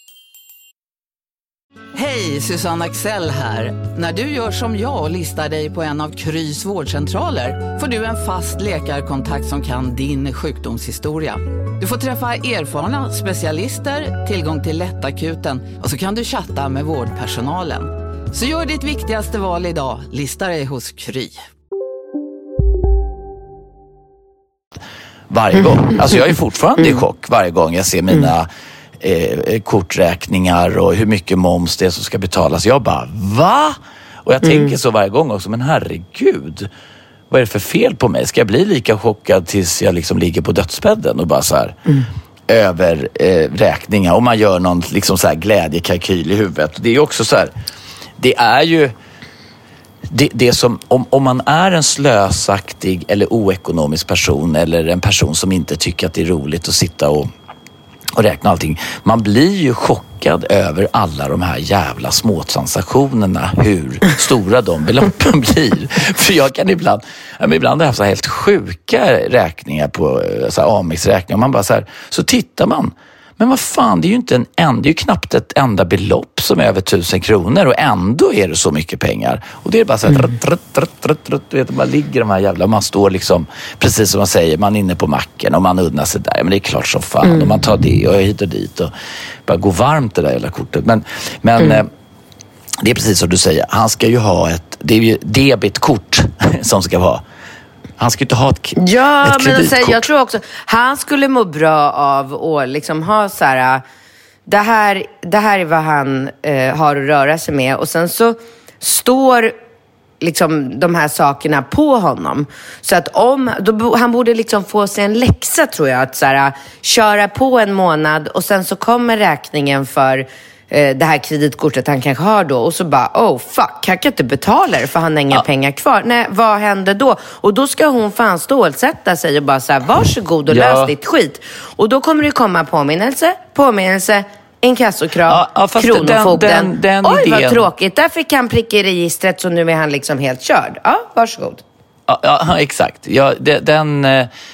S3: Hej, Susanne Axel här. När du gör som jag och listar dig på en av Krys vårdcentraler får du en fast läkarkontakt som kan din sjukdomshistoria. Du får träffa erfarna specialister, tillgång till lättakuten och så kan du chatta med vårdpersonalen. Så gör ditt viktigaste val idag, lista dig hos Kry.
S5: Varje gång. Alltså jag är fortfarande i chock varje gång jag ser mina eh, korträkningar och hur mycket moms det är som ska betalas. Jag bara, va? Och jag mm. tänker så varje gång också, men herregud, vad är det för fel på mig? Ska jag bli lika chockad tills jag liksom ligger på dödsbädden och bara så här mm. över eh, räkningar och man gör någon liksom så här glädjekalkyl i huvudet. Det är ju också så här, det är ju det, det som, om, om man är en slösaktig eller oekonomisk person eller en person som inte tycker att det är roligt att sitta och och räkna allting. Man blir ju chockad över alla de här jävla småtransaktionerna, hur stora de beloppen blir. För jag kan ibland, ibland har jag haft så här helt sjuka räkningar på så här Amex-räkningar. Man bara så här, så tittar man. Men vad fan, det är ju inte en enda, det är ju knappt ett enda belopp som är över tusen kronor och ändå är det så mycket pengar. Och det är bara så här, mm. trött, trött, trött, trött, du vet, man ligger de här jävla, man står liksom, precis som man säger, man är inne på macken och man unnar sig där, men det är klart som fan, mm. och man tar det och hit och dit och bara går varmt det där jävla kortet. Men, men mm. eh, det är precis som du säger, han ska ju ha ett, det är ju debitkort som ska vara. Han ska ju inte ha ett,
S4: ja,
S5: ett kreditkort.
S4: Men alltså, jag tror också, han skulle må bra av att liksom ha så här, det här, det här är vad han eh, har att röra sig med. Och sen så står liksom de här sakerna på honom. Så att om, då, han borde liksom få sig en läxa, tror jag. Att så här, köra på en månad och sen så kommer räkningen för det här kreditkortet han kanske har då, och så bara, oh fuck, han kan inte betala det för han har inga ja. pengar kvar. Nej, vad händer då? Och då ska hon fan stålsätta sig och bara så här, varsågod och ja. lös ditt skit. Och då kommer det komma påminnelse, påminnelse, inkassokrav, ja, ja, kronofogden. Den, den, den Oj, idén. Vad tråkigt. Där fick han pricka i registret, så nu är han liksom helt körd. Ja, varsågod.
S5: Ja, ja exakt. Ja, den...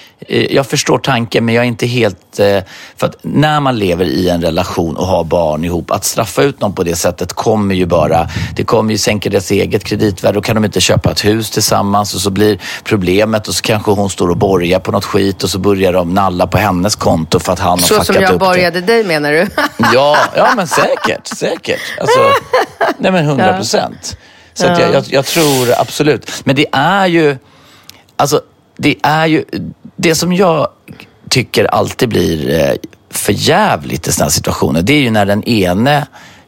S5: Jag förstår tanken, men jag är inte helt... För att när man lever i en relation och har barn ihop, att straffa ut någon på det sättet kommer ju bara... Det kommer ju sänka deras eget kreditvärde. Då kan de inte köpa ett hus tillsammans och så blir problemet, och så kanske hon står och borgar på något skit och så börjar de nalla på hennes konto för att han har fuckat upp.
S4: Så som jag borgade dig, menar du?
S5: ja, ja, men säkert, säkert. Alltså, nej men hundra procent. Så att jag, jag, jag tror absolut. Men det är ju... Alltså, det är ju... Det som jag tycker alltid blir för jävligt i sådana här situationer, det är ju när den ene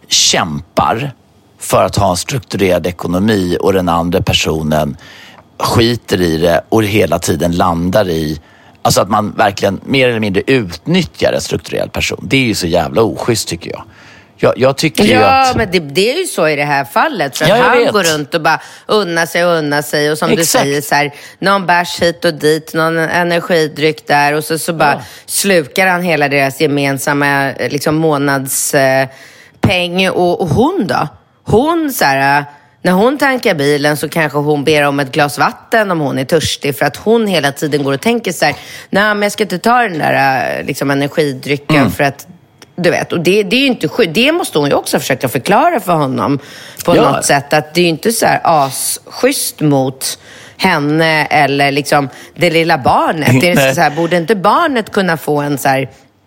S5: kämpar för att ha en strukturerad ekonomi och den andra personen skiter i det och hela tiden landar i, alltså att man verkligen mer eller mindre utnyttjar en strukturerad person. Det är ju så jävla oschysst, tycker jag. Jag, jag tycker
S4: ja,
S5: ju att...
S4: Ja, men det, det är ju så i det här fallet. För
S5: ja,
S4: att han
S5: vet.
S4: går runt och bara unnar sig och unnar sig. Och som Exakt. du säger, så här, någon bärs hit och dit, någon energidryck där. Och så, så bara ja. slukar han hela deras gemensamma liksom, månadspeng. Eh, och, och hon då? Hon så här... När hon tankar bilen så kanske hon ber om ett glas vatten om hon är törstig. För att hon hela tiden går och tänker så här, nej men jag ska inte ta den där liksom, energidrycken mm. för att... Du vet, och det, det är ju inte skydd. Det måste hon ju också försöka förklara för honom på ja. något sätt. Att det är ju inte så här asschysst mot henne eller liksom det lilla barnet. Det är så här, borde inte barnet kunna få en så här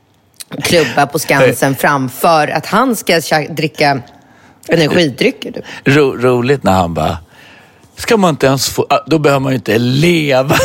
S4: klubba på Skansen framför att han ska dricka energidrycker? Typ.
S5: Ro, roligt när han bara, ska man inte ens få, då behöver man ju inte leva.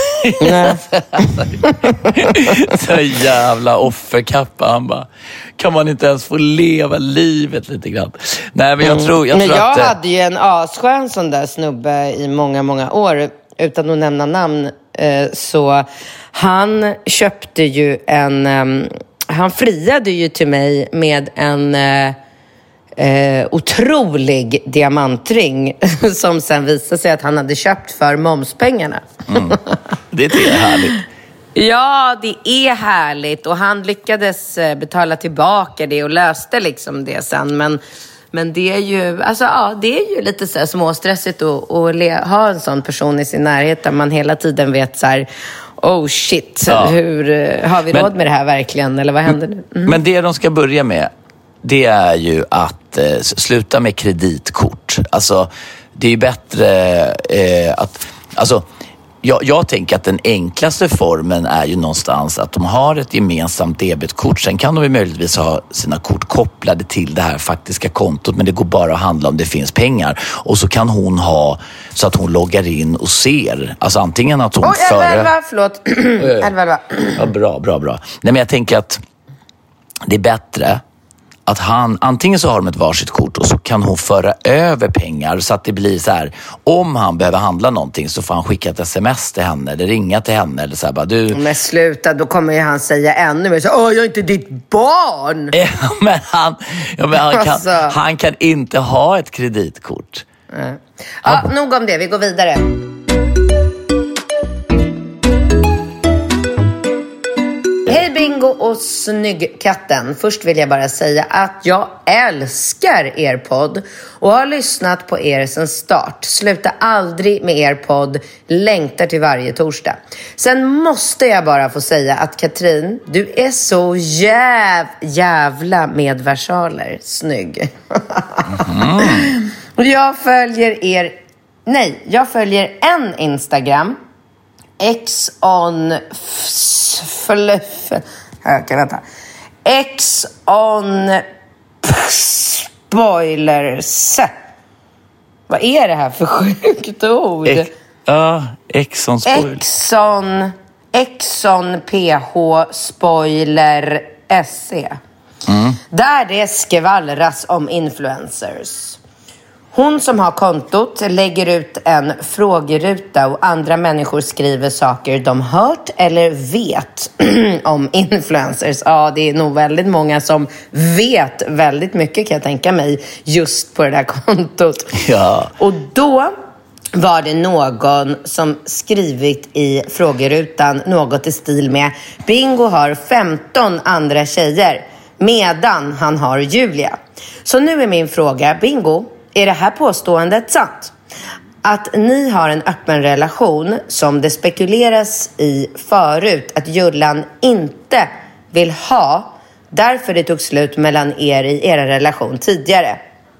S5: Så jävla offerkappa. Han bara, kan man inte ens få leva livet lite grann? Nej, men jag tror, jag
S4: men
S5: tror
S4: jag
S5: att...
S4: Jag hade ju en asskön sån där snubbe i många, många år, utan att nämna namn. Så han köpte ju en... Han friade ju till mig med en... Eh, otrolig diamantring som sen visade sig att han hade köpt för momspengarna.
S5: Mm. Det är härligt.
S4: Ja, det är härligt. Och han lyckades betala tillbaka det och löste liksom det sen. Men, men det är ju alltså, ja, det är ju lite så här småstressigt att, att le, ha en sån person i sin närhet där man hela tiden vet så här, oh shit, ja. hur har vi men, råd med det här verkligen? Eller vad händer nu? Mm.
S5: Men det de ska börja med, det är ju att eh, sluta med kreditkort. Alltså, det är ju bättre eh, att... Alltså, jag, jag tänker att den enklaste formen är ju någonstans att de har ett gemensamt debitkort. Sen kan de ju möjligtvis ha sina kort kopplade till det här faktiska kontot, men det går bara att handla om det finns pengar. Och så kan hon ha så att hon loggar in och ser. Alltså antingen att hon...
S4: Oj, före... elva, elva, förlåt. elva, elva.
S5: Ja, bra, bra, bra. Nej, men jag tänker att det är bättre att han, antingen så har de ett varsitt kort och så kan hon föra över pengar så att det blir så här, om han behöver handla någonting så får han skicka ett sms till henne eller ringa till henne eller så här, bara du...
S4: Men sluta, då kommer ju han säga ännu mer så, åh, jag är inte ditt barn!
S5: Ja, men han, ja, men han, kan, alltså. han kan inte ha ett kreditkort.
S4: Mm. Ja, ja, nog om det, vi går vidare. Hej Bingo, och Snyggkatten. Först vill jag bara säga att jag älskar er podd och har lyssnat på er sedan start. Sluta aldrig med er podd. Längtar till varje torsdag. Sen måste jag bara få säga att Katrin, du är så jäv, jävla med versaler. Snygg. Mm. Jag följer er... Nej, jag följer en Instagram. X on... Fluff... Okej, vänta. X on... Spoilers. Vad är det här för sjukt ord?
S5: Ja, Exxon spoiler.
S4: Exxon, Exxon P H Spoiler S E. Mm. Där det skvallras om influencers. Hon som har kontot lägger ut en frågeruta och andra människor skriver saker de hört eller vet om influencers. Ja, det är nog väldigt många som vet väldigt mycket, kan jag tänka mig, just på det där kontot.
S5: Ja.
S4: Och då var det någon som skrivit i frågerutan något i stil med: Bingo har femton andra tjejer medan han har Julia. Så nu är min fråga, Bingo, är det här påståendet sant? Att ni har en öppen relation som det spekuleras i förut att Jullan inte vill ha, därför det tog slut mellan er i er relation tidigare.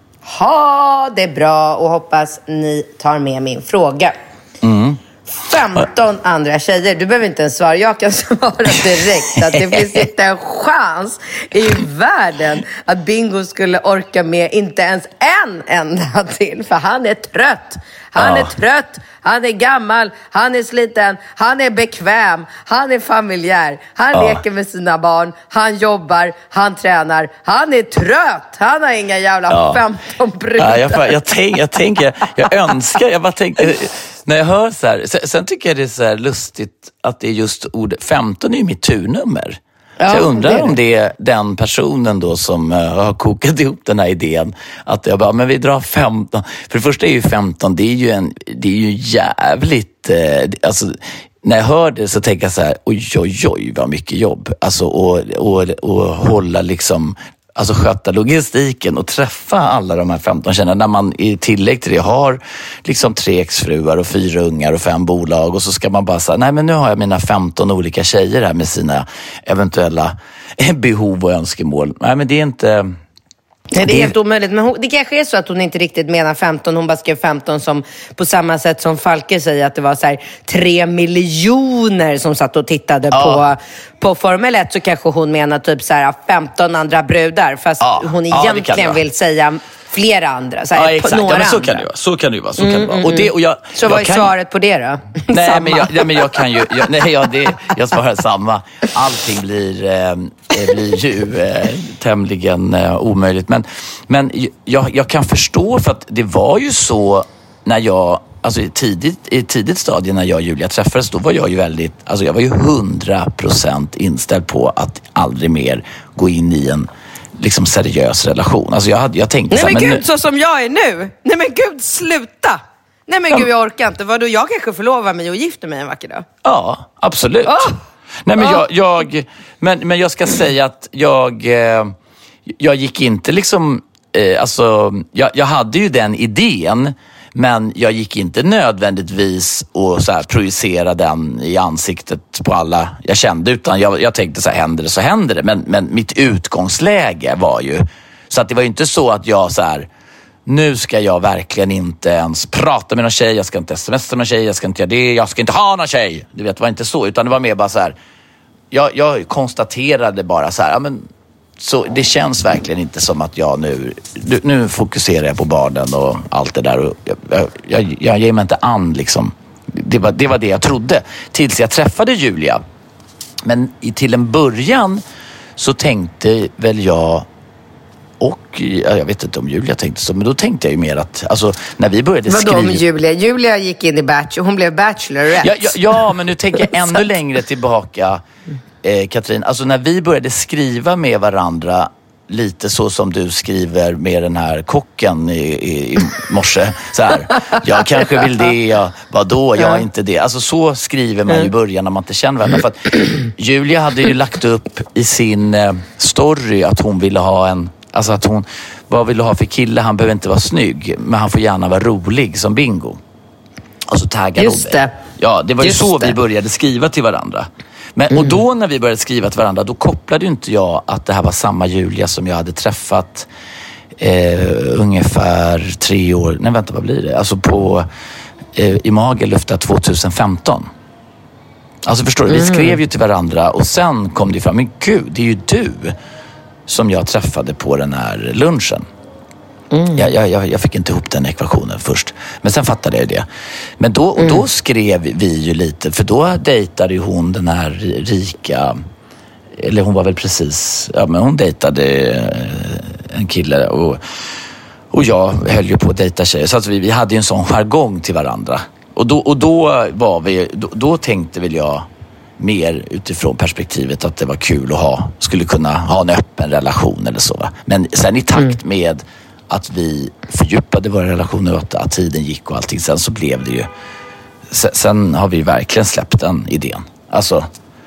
S4: Ha det bra och hoppas ni tar med min fråga. Mm. femton andra tjejer. Du behöver inte ens svara. Jag kan svara direkt att det finns inte en chans i världen att Bingo skulle orka med inte ens en enda till. För han är trött. Han ja. är trött. Han är gammal. Han är sliten. Han är bekväm. Han är familjär. Han ja. leker med sina barn. Han jobbar. Han tränar. Han är trött. Han har inga jävla ja. femton brudar.
S5: Ja, jag, jag, tänk, jag tänker, jag önskar, jag bara tänker, när jag hör så här, sen, sen tycker jag det är så här lustigt att det är just ord, femton är ju mitt turnummer. Ja, så jag undrar det det. om det är den personen då som uh, har kokat ihop den här idén. Att jag bara, men vi drar femton. För det första är ju femton, det är ju, en, det är ju jävligt... Uh, alltså, när jag hör det så tänker jag så här, oj, oj, oj, vad mycket jobb. Alltså, och, och, och hålla liksom... Alltså sköta logistiken och träffa alla de här femton tjejerna. När man i tillägg till det har liksom tre exfruar och fyra ungar och fem bolag. Och så ska man bara säga, nej men nu har jag mina femton olika tjejer här med sina eventuella behov och önskemål. Nej men det är inte...
S4: Nej, det är helt omöjligt. Men hon, det kanske är så att hon inte riktigt menar femton. Hon bara skrev femton som på samma sätt som Falke säger att det var så här tre miljoner som satt och tittade ja. på, på Formel ett. Så kanske hon menar typ så här femton andra brudar. Fast ja. hon egentligen ja, vill säga flera andra. Så här,
S5: ja, exakt.
S4: Några
S5: ja, men så
S4: andra.
S5: kan det vara. Så kan det vara. Så, kan
S4: mm,
S5: det vara.
S4: Mm,
S5: och det, och jag,
S4: så
S5: jag
S4: vad är
S5: kan...
S4: svaret på det då?
S5: Nej, men jag, ja, men jag kan ju... Jag, nej, jag, det, jag svarar samma. Allting blir, eh, blir ju eh, tämligen eh, omöjligt. Men, men jag, jag kan förstå, för att det var ju så när jag... Alltså i tidigt, i tidigt stadie när jag och Julia träffades, då var jag ju väldigt... Alltså jag var ju hundra procent inställd på att aldrig mer gå in i en liksom seriös relation. Alltså jag, hade, jag tänkte...
S4: Nej
S5: så här,
S4: men, men
S5: gud,
S4: nu... så som jag är nu. Nej men gud, sluta! Nej men gud, jag orkar inte. Vadå, jag kanske förlovar mig och gifter mig en vacker dag.
S5: Ja, absolut.
S4: Oh.
S5: Nej men
S4: oh.
S5: jag... jag men, men jag ska säga att jag... Eh, jag gick inte liksom... Eh, alltså, jag, jag hade ju den idén... Men jag gick inte nödvändigtvis och så här projicera den i ansiktet på alla jag kände. Utan jag, jag tänkte så här, händer det så händer det. Men, men mitt utgångsläge var ju... Så att det var ju inte så att jag så här... Nu ska jag verkligen inte ens prata med någon tjej. Jag ska inte smsa någon tjej. Jag ska inte göra det. Jag ska inte ha någon tjej. Du vet, det var inte så. Utan det var mer bara så här... Jag, jag konstaterade bara så här... Ja, men, så det känns verkligen inte som att jag nu... Nu fokuserar jag på barnen och allt det där. Och jag, jag, jag, jag ger mig inte an liksom. Det var, det var det jag trodde. Tills jag träffade Julia. Men i, till en början så tänkte väl jag... Och jag vet inte om Julia tänkte så, men då tänkte jag ju mer att... Alltså, när vi började skriva...
S4: Vadå om Julia? Julia gick in i bachelor. Hon blev bachelorette.
S5: Ja, ja, ja, men nu tänker jag ännu längre tillbaka... Eh, Katrin, alltså när vi började skriva med varandra lite så som du skriver med den här kocken i, i, i morse. Så här, jag kanske vill det, jag, vadå, jag är inte det. Alltså så skriver man ju i början när man inte känner varandra. För att Julia hade ju lagt upp i sin eh, story att hon ville ha en, alltså att hon, vad vill du ha för kille? Han behöver inte vara snygg, men han får gärna vara rolig som Bingo. Och så taggade hon
S4: Just det.
S5: Ja, det var ju
S4: Just
S5: så
S4: det.
S5: vi började skriva till varandra. Men, mm. Och då när vi började skriva till varandra, då kopplade ju inte jag att det här var samma Julia som jag hade träffat eh, ungefär tre år, nej vänta, vad blir det? Alltså på eh, i Magalufta tjugohundrafemton. Alltså förstår du, mm. vi skrev ju till varandra och sen kom det fram, men gud, det är ju du som jag träffade på den här lunchen. Mm. Jag, jag, jag fick inte ihop den ekvationen först. Men sen fattade jag det. Men då, mm. då skrev vi ju lite. För då dejtade ju hon den här rika... Eller hon var väl precis... Ja, men hon dejtade en kille. Och, och jag höll ju på att dejta tjejer. Så alltså vi, vi hade ju en sån jargong till varandra. Och då, och då var vi... Då, då tänkte väl jag mer utifrån perspektivet att det var kul att ha... Skulle kunna ha en öppen relation eller så. Va? Men sen i takt mm. med... att vi fördjupade våra relationer och att, att tiden gick och allting. Sen så blev det ju... Sen, sen har vi verkligen släppt den idén. Alltså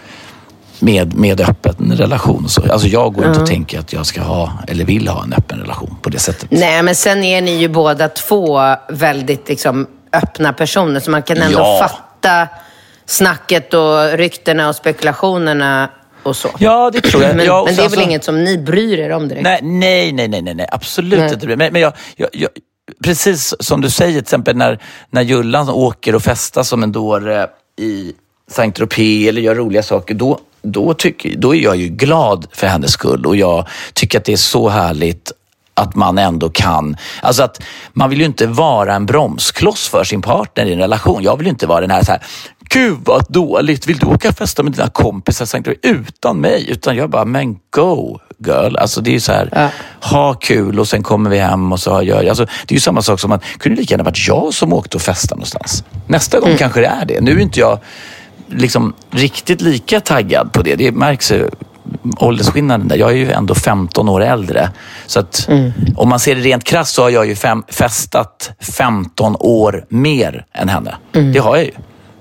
S5: med, med öppen relation och så. Alltså jag går mm. inte och tänker att jag ska ha eller vill ha en öppen relation på det sättet.
S4: Nej, men sen är ni ju båda två väldigt liksom öppna personer. Så man kan ändå ja. fatta snacket och ryktena och spekulationerna och så.
S5: Ja, det tror jag.
S4: Men,
S5: ja,
S4: men det är väl
S5: så,
S4: inget som ni bryr er om direkt?
S5: Nej, nej, nej, nej, nej absolut nej. inte. Men, men jag, jag, jag, precis som du säger, till exempel när, när Jullan åker och festar som en dåre i Saint-Tropez eller gör roliga saker, då, då, tycker, då är jag ju glad för hennes skull och jag tycker att det är så härligt att man ändå kan, alltså att man vill ju inte vara en bromskloss för sin partner i en relation. Jag vill ju inte vara den här så här, gud vad dåligt, vill du åka och festa med dina kompisar utan mig? Utan jag bara, men go girl. Alltså det är ju så här, ja. ha kul och sen kommer vi hem och så gör jag. Alltså det är ju samma sak som att, kunde lika gärna varit jag som åkte och festade någonstans. Nästa gång mm. kanske det är det. Nu är inte jag liksom riktigt lika taggad på det. Det märks ju åldersskillnaden där. Jag är ju ändå femton år äldre. Så att mm. om man ser det rent krasst så har jag ju fem, festat femton år mer än henne. Mm. Det har jag ju.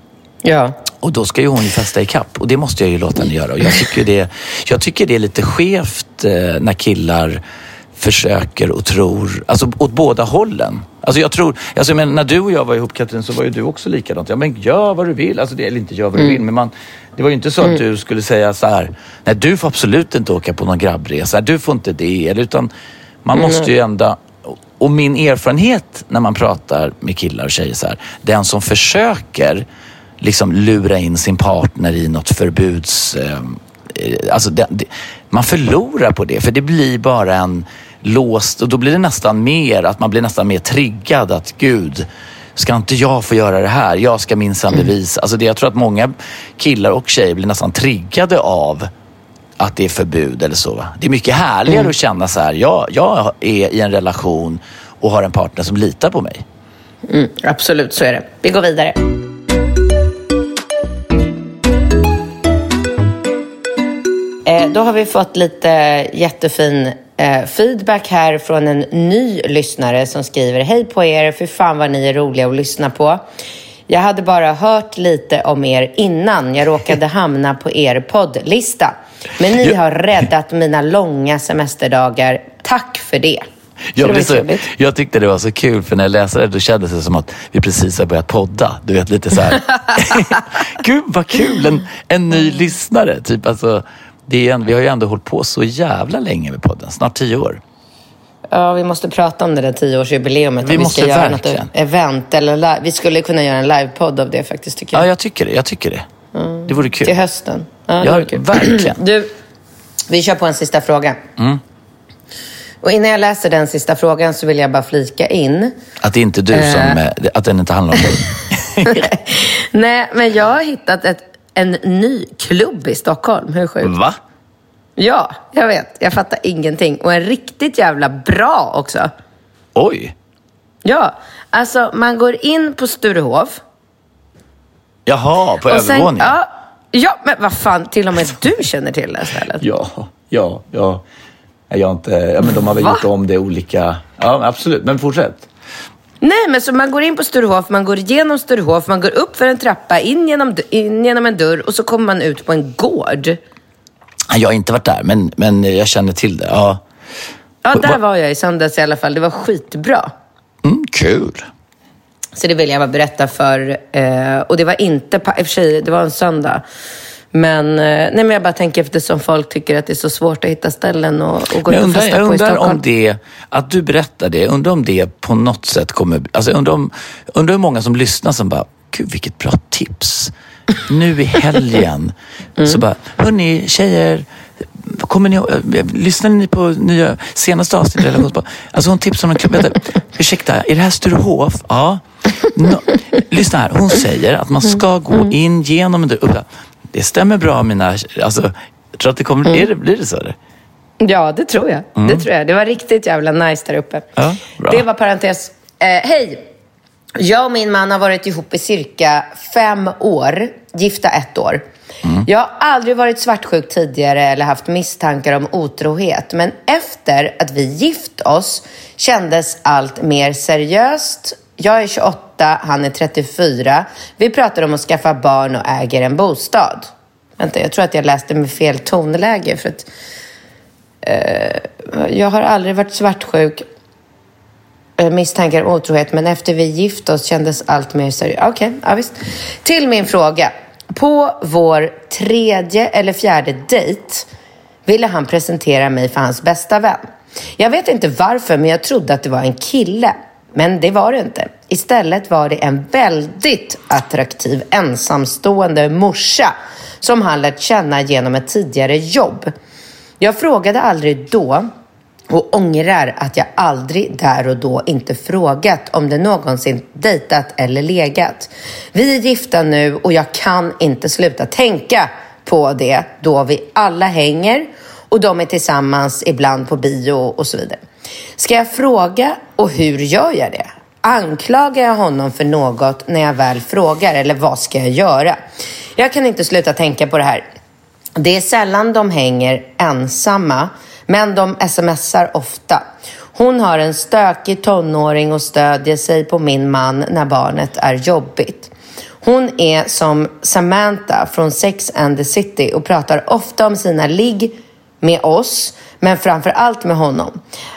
S4: Ja.
S5: Och då ska ju hon ju festa i kapp. Och det måste jag ju låta henne göra. Och jag tycker det, jag tycker det är lite skevt eh, när killar försöker och tror, alltså åt båda hållen. Alltså jag tror, alltså men när du och jag var ihop, Katrin, så var ju du också likadant. Ja, men gör vad du vill. Alltså det är inte gör vad du
S4: mm.
S5: vill, men man, det var ju inte så att mm. du skulle säga så här, nej du får absolut inte åka på någon grabbresa, du får inte det, eller utan man mm. måste ju ändå, och min erfarenhet när man pratar med killar och tjejer så här, den som försöker liksom lura in sin partner i något förbuds, eh, alltså det, det, man förlorar på det, för det blir bara en låst, och då blir det nästan mer att man blir nästan mer triggad att gud, ska inte jag få göra det här? Jag ska minsann bevisa. Alltså det, jag tror att många killar och tjejer blir nästan triggade av att det är förbud eller så. Det är mycket härligare mm. att känna så här, jag, jag är i en relation och har en partner som litar på mig.
S4: Mm, absolut, så är det. Vi går vidare. Eh, då har vi fått lite jättefin eh, feedback här från en ny lyssnare som skriver: hej på er, för fan vad ni är roliga att lyssna på. Jag hade bara hört lite om er innan jag råkade hamna på er poddlista. Men ni har räddat mina långa semesterdagar. Tack för det.
S5: Jag, det så, jag tyckte det var så kul, för när jag läste det då kändes det som att vi precis har börjat podda. Du vet, lite så här. Gud vad kul, en, en ny lyssnare. Typ, alltså, det är en, vi har ju ändå hållit på så jävla länge med podden. Snart tio år.
S4: Ja, vi måste prata om det där tioårsjubileumet.
S5: Vi,
S4: vi
S5: måste
S4: ska göra
S5: verkligen.
S4: något event eller live. Vi skulle kunna göra en livepodd av det faktiskt, tycker jag.
S5: Ja, jag tycker det. Jag tycker det. Mm. Det vore kul.
S4: Till hösten. Ja, det
S5: ja
S4: vore kul.
S5: Verkligen.
S4: Du, vi kör på en sista fråga.
S5: Mm.
S4: Och innan jag läser den sista frågan så vill jag bara flika in.
S5: Att det inte är du som... Uh. Att den inte handlar om dig.
S4: Nej, men jag har hittat ett, en ny klubb i Stockholm. Hur sjukt?
S5: Va?
S4: Ja, jag vet. Jag fattar ingenting. Och en riktigt jävla bra också.
S5: Oj.
S4: Ja, alltså man går in på Sturehof.
S5: Jaha, på övervåningen.
S4: Ja, ja, men vad fan, till och med du känner till det stället.
S5: Ja, ja, ja. Jag har inte, ja, men de har väl Va? gjort om det olika... Ja, absolut. Men fortsätt.
S4: Nej, men så man går in på Sturehof, man går igenom Sturehof, man går upp för en trappa, in genom, in genom en dörr och så kommer man ut på en gård.
S5: Jag har inte varit där, men, men jag känner till det. Ja,
S4: ja där var jag i söndags i alla fall. Det var skitbra.
S5: Mm, kul.
S4: Så det vill jag bara berätta för. Eh, och det var inte, i och för sig, det var en söndag. Men, eh, nej, men jag bara tänker eftersom folk tycker att det är så svårt att hitta ställen och, och gå ut och festa på i Stockholm.
S5: Jag undrar om det, att du berättar det, undrar om det på något sätt kommer, alltså undrar om, undrar hur många som lyssnar som bara, gud vilket bra tips. Nu i helgen. mm. Så bara, hörni tjejer, kommer ni, lyssnar ni på nya senaste avsnitt relationspodd? Alltså hon tipsar om en klubb. Ursäkta, är det här Sturehof? Ja. No. Lyssna här, hon säger att man ska gå in genom en dörr. Det stämmer bra mina, alltså jag tror att det kommer, mm. är det, blir det så eller?
S4: Ja, det tror jag. Mm. Det tror jag. Det var riktigt jävla nice där uppe.
S5: Ja,
S4: det var parentes. Eh, hej! Jag och min man har varit ihop i cirka fem år, gifta ett år. Mm. Jag har aldrig varit svartsjuk tidigare eller haft misstankar om otrohet. Men efter att vi gift oss kändes allt mer seriöst. Jag är tjugoåtta, han är trettiofyra. Vi pratar om att skaffa barn och äger en bostad. Vänta, jag tror att jag läste med fel tonläge. För att, eh, jag har aldrig varit svartsjuk. Misstankar om otrohet, men efter vi gift oss kändes allt mer seriöst. Okej, okay, ja visst. Till min fråga. På vår tredje eller fjärde dejt ville han presentera mig för hans bästa vän. Jag vet inte varför, men jag trodde att det var en kille. Men det var det inte. Istället var det en väldigt attraktiv ensamstående morsa som han lärt känna genom ett tidigare jobb. Jag frågade aldrig då och ångrar att jag aldrig där och då inte frågat om det någonsin dejtat eller legat. Vi är gifta nu och jag kan inte sluta tänka på det då vi alla hänger och de är tillsammans ibland på bio och så vidare. Ska jag fråga och hur gör jag det? Anklagar jag honom för något när jag väl frågar eller vad ska jag göra? Jag kan inte sluta tänka på det här. Det är sällan de hänger ensamma, men de smsar ofta. Hon har en stökig tonåring och stödjer sig på min man när barnet är jobbigt. Hon är som Samantha från Sex and the City och pratar ofta om sina ligg med oss, men framför allt med honom.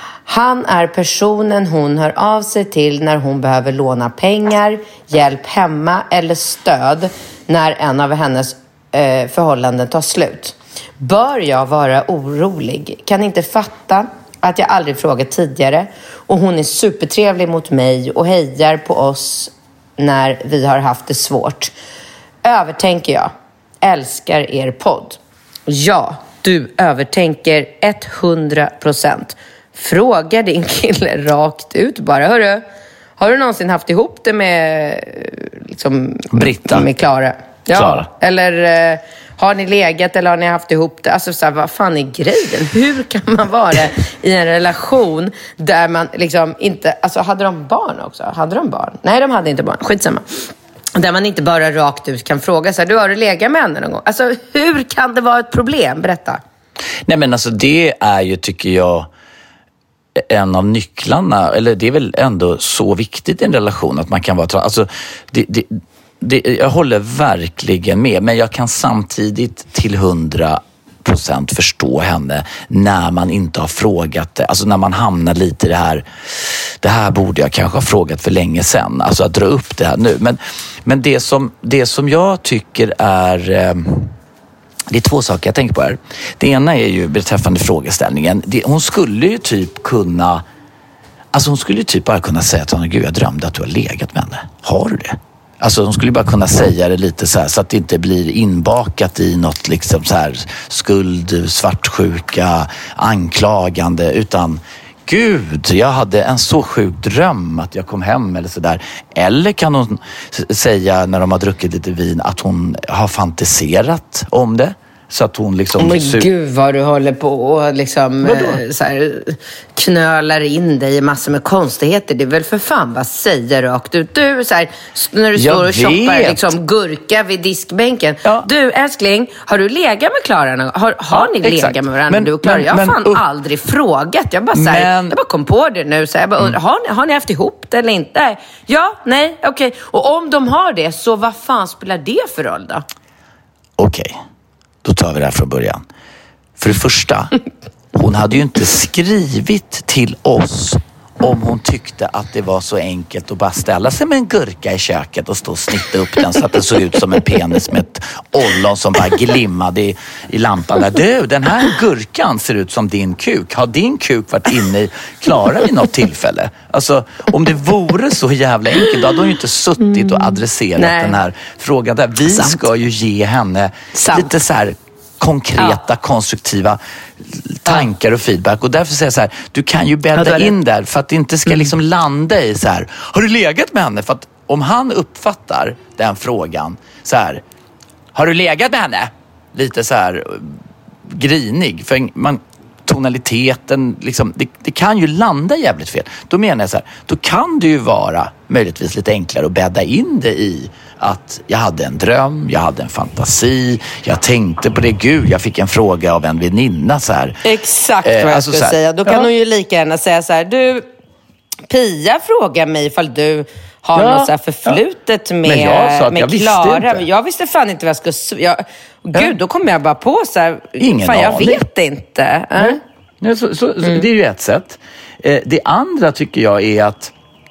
S4: Han är personen hon hör av sig till när hon behöver låna pengar, hjälp hemma eller stöd när en av hennes eh, förhållanden tar slut. Bör jag vara orolig? Kan inte fatta att jag aldrig frågat tidigare. Och hon är supertrevlig mot mig och hejar på oss när vi har haft det svårt. Övertänker jag. Älskar er podd. Ja, du övertänker hundra procent. Fråga din kille rakt ut bara. Hörru, har du någonsin haft ihop det med liksom,
S5: Britta?
S4: Med Klara? Ja,
S5: Klara.
S4: Eller eh, har ni legat eller har ni haft ihop det? Alltså så här, vad fan är grejen? Hur kan man vara i en relation där man liksom inte... Alltså hade de barn också? Hade de barn? Nej, de hade inte barn. Skitsamma. Där man inte bara rakt ut kan fråga så här, du har du legat med henne någon gång? Alltså hur kan det vara ett problem? Berätta.
S5: Nej men alltså det är ju, tycker jag, en av nycklarna, eller det är väl ändå så viktigt i en relation att man kan vara... Alltså det... det Det, jag håller verkligen med, men jag kan samtidigt till hundra procent förstå henne när man inte har frågat det. Alltså när man hamnar lite i det här, det här borde jag kanske ha frågat för länge sedan. Alltså att dra upp det här nu. Men, men det, som, det som jag tycker är... Det är två saker jag tänker på här. Det ena är ju beträffande frågeställningen. Det, hon skulle ju typ kunna... Alltså hon skulle ju typ bara kunna säga till honom, gud jag drömde att du har legat med henne. Har du det? Alltså de skulle bara kunna säga det lite så här så att det inte blir inbakat i något liksom så här skuld, svartsjuka, anklagande, utan gud, jag hade en så sjuk dröm att jag kom hem eller så där. Eller kan hon säga när de har druckit lite vin att hon har fantiserat om det. Så att hon liksom...
S4: Men gud vad du håller på och liksom eh, så här, knölar in dig i massor med konstigheter. Det är väl för fan vad säger rakt ut. Du, så här, när du står och shoppar liksom, gurka vid diskbänken. Ja. Du, älskling, har du legat med Klara? Har, har ja, ni legat med varandra? Men, du och Klara? Men, jag har fan men, aldrig frågat. Jag bara, så här, men, jag bara kom på det nu. Så här, jag bara, mm. har, ni, har ni haft ihop det eller inte? Ja, nej, okej. Okay. Och om de har det, så vad fan spelar det för roll då?
S5: Okej. Okay. Då tar vi det här från början. För det första, hon hade ju inte skrivit till oss om hon tyckte att det var så enkelt att bara ställa sig med en gurka i köket och stå och snitta upp den så att det såg ut som en penis med ett ollon som bara glimmade i, i lampan. Där. Du, den här gurkan ser ut som din kuk. Har din kuk varit inne i Klara vid något tillfälle? Alltså, om det vore så jävla enkelt, då hade hon ju inte suttit och adresserat Nej. den här frågan där. Vi Sant. ska ju ge henne Sant. lite så här konkreta, ja. konstruktiva tankar och feedback. Och därför säger jag så här, du kan ju bädda ja, in där för att det inte ska liksom landa i så här, har du legat med henne? För att om han uppfattar den frågan så här, har du legat med henne? Lite så här grinig. För man, tonaliteten, liksom, det, det kan ju landa jävligt fel. Då menar jag så här, då kan det ju vara möjligtvis lite enklare att bädda in det i att jag hade en dröm, jag hade en fantasi, jag tänkte på det, gud, jag fick en fråga av en väninna så här.
S4: Exakt vad jag eh, alltså, skulle säga. Då kan ja. hon ju lika gärna säga så här, du, Pia frågar mig ifall du har ja. något så här förflutet ja. med, Men jag sa att med jag Klara. Visste inte. Jag visste fan inte vad jag skulle... Jag, gud, ja. då kommer jag bara på så här, Ingen fan, jag aning. vet inte. Äh?
S5: Ja, så, så, mm. så, det är ju ett sätt. Eh, det andra tycker jag är att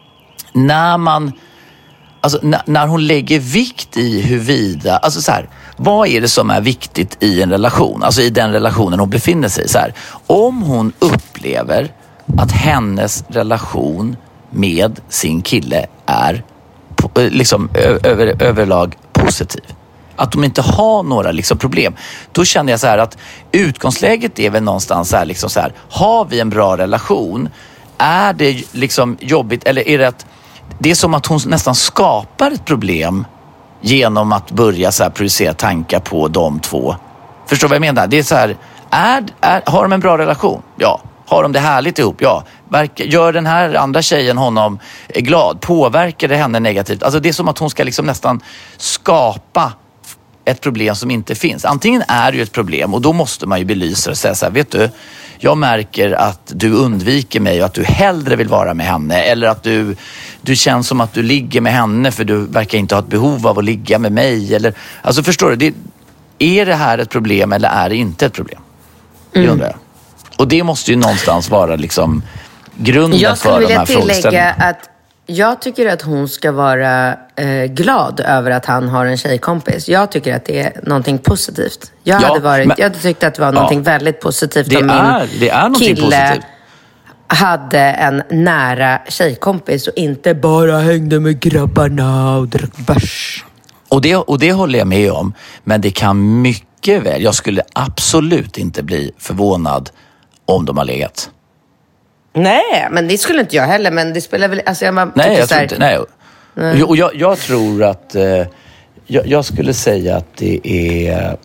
S5: när man... Alltså när, när hon lägger vikt i huruvida, alltså så här, vad är det som är viktigt i en relation? Alltså i den relationen hon befinner sig i. Så här, om hon upplever att hennes relation med sin kille är liksom över, överlag positiv. Att de inte har några liksom problem. Då känner jag så här att utgångsläget är väl någonstans så här, liksom så här, har vi en bra relation? Är det liksom jobbigt eller är det att det är som att hon nästan skapar ett problem genom att börja så här projicera tankar på de två. Förstår du vad jag menar? Det är så här, är, är, har de en bra relation? Ja. Har de det härligt ihop? Ja. Verkar, gör den här andra tjejen honom glad? Påverkar det henne negativt? Alltså det är som att hon ska liksom nästan skapa ett problem som inte finns. Antingen är det ju ett problem och då måste man ju belysa och säga så här, vet du, jag märker att du undviker mig och att du hellre vill vara med henne. Eller att du, du känns som att du ligger med henne för du verkar inte ha ett behov av att ligga med mig. Eller, alltså förstår du, det, är det här ett problem eller är det inte ett problem? Det mm. undrar jag. Och det måste ju någonstans vara liksom grunden för de här frågeställningarna. Jag skulle vilja tillägga att jag tycker att hon ska vara eh, glad över att han har en tjejkompis. Jag tycker att det är någonting positivt. Jag, ja, hade, varit, men, jag hade tyckt att det var någonting ja, väldigt positivt det
S4: om min
S5: är, det är
S4: kille
S5: positivt.
S4: hade en nära tjejkompis och inte bara hängde med grabbarna och drack bärs.
S5: Och det, och det håller jag med om. Men det kan mycket väl, jag skulle absolut inte bli förvånad om de har legat.
S4: Nej, men det skulle inte jag heller. Men det spelar väl... Alltså jag
S5: nej, jag tror inte... Nej. nej. Och jag, jag tror att... Eh, jag, jag skulle säga att det är...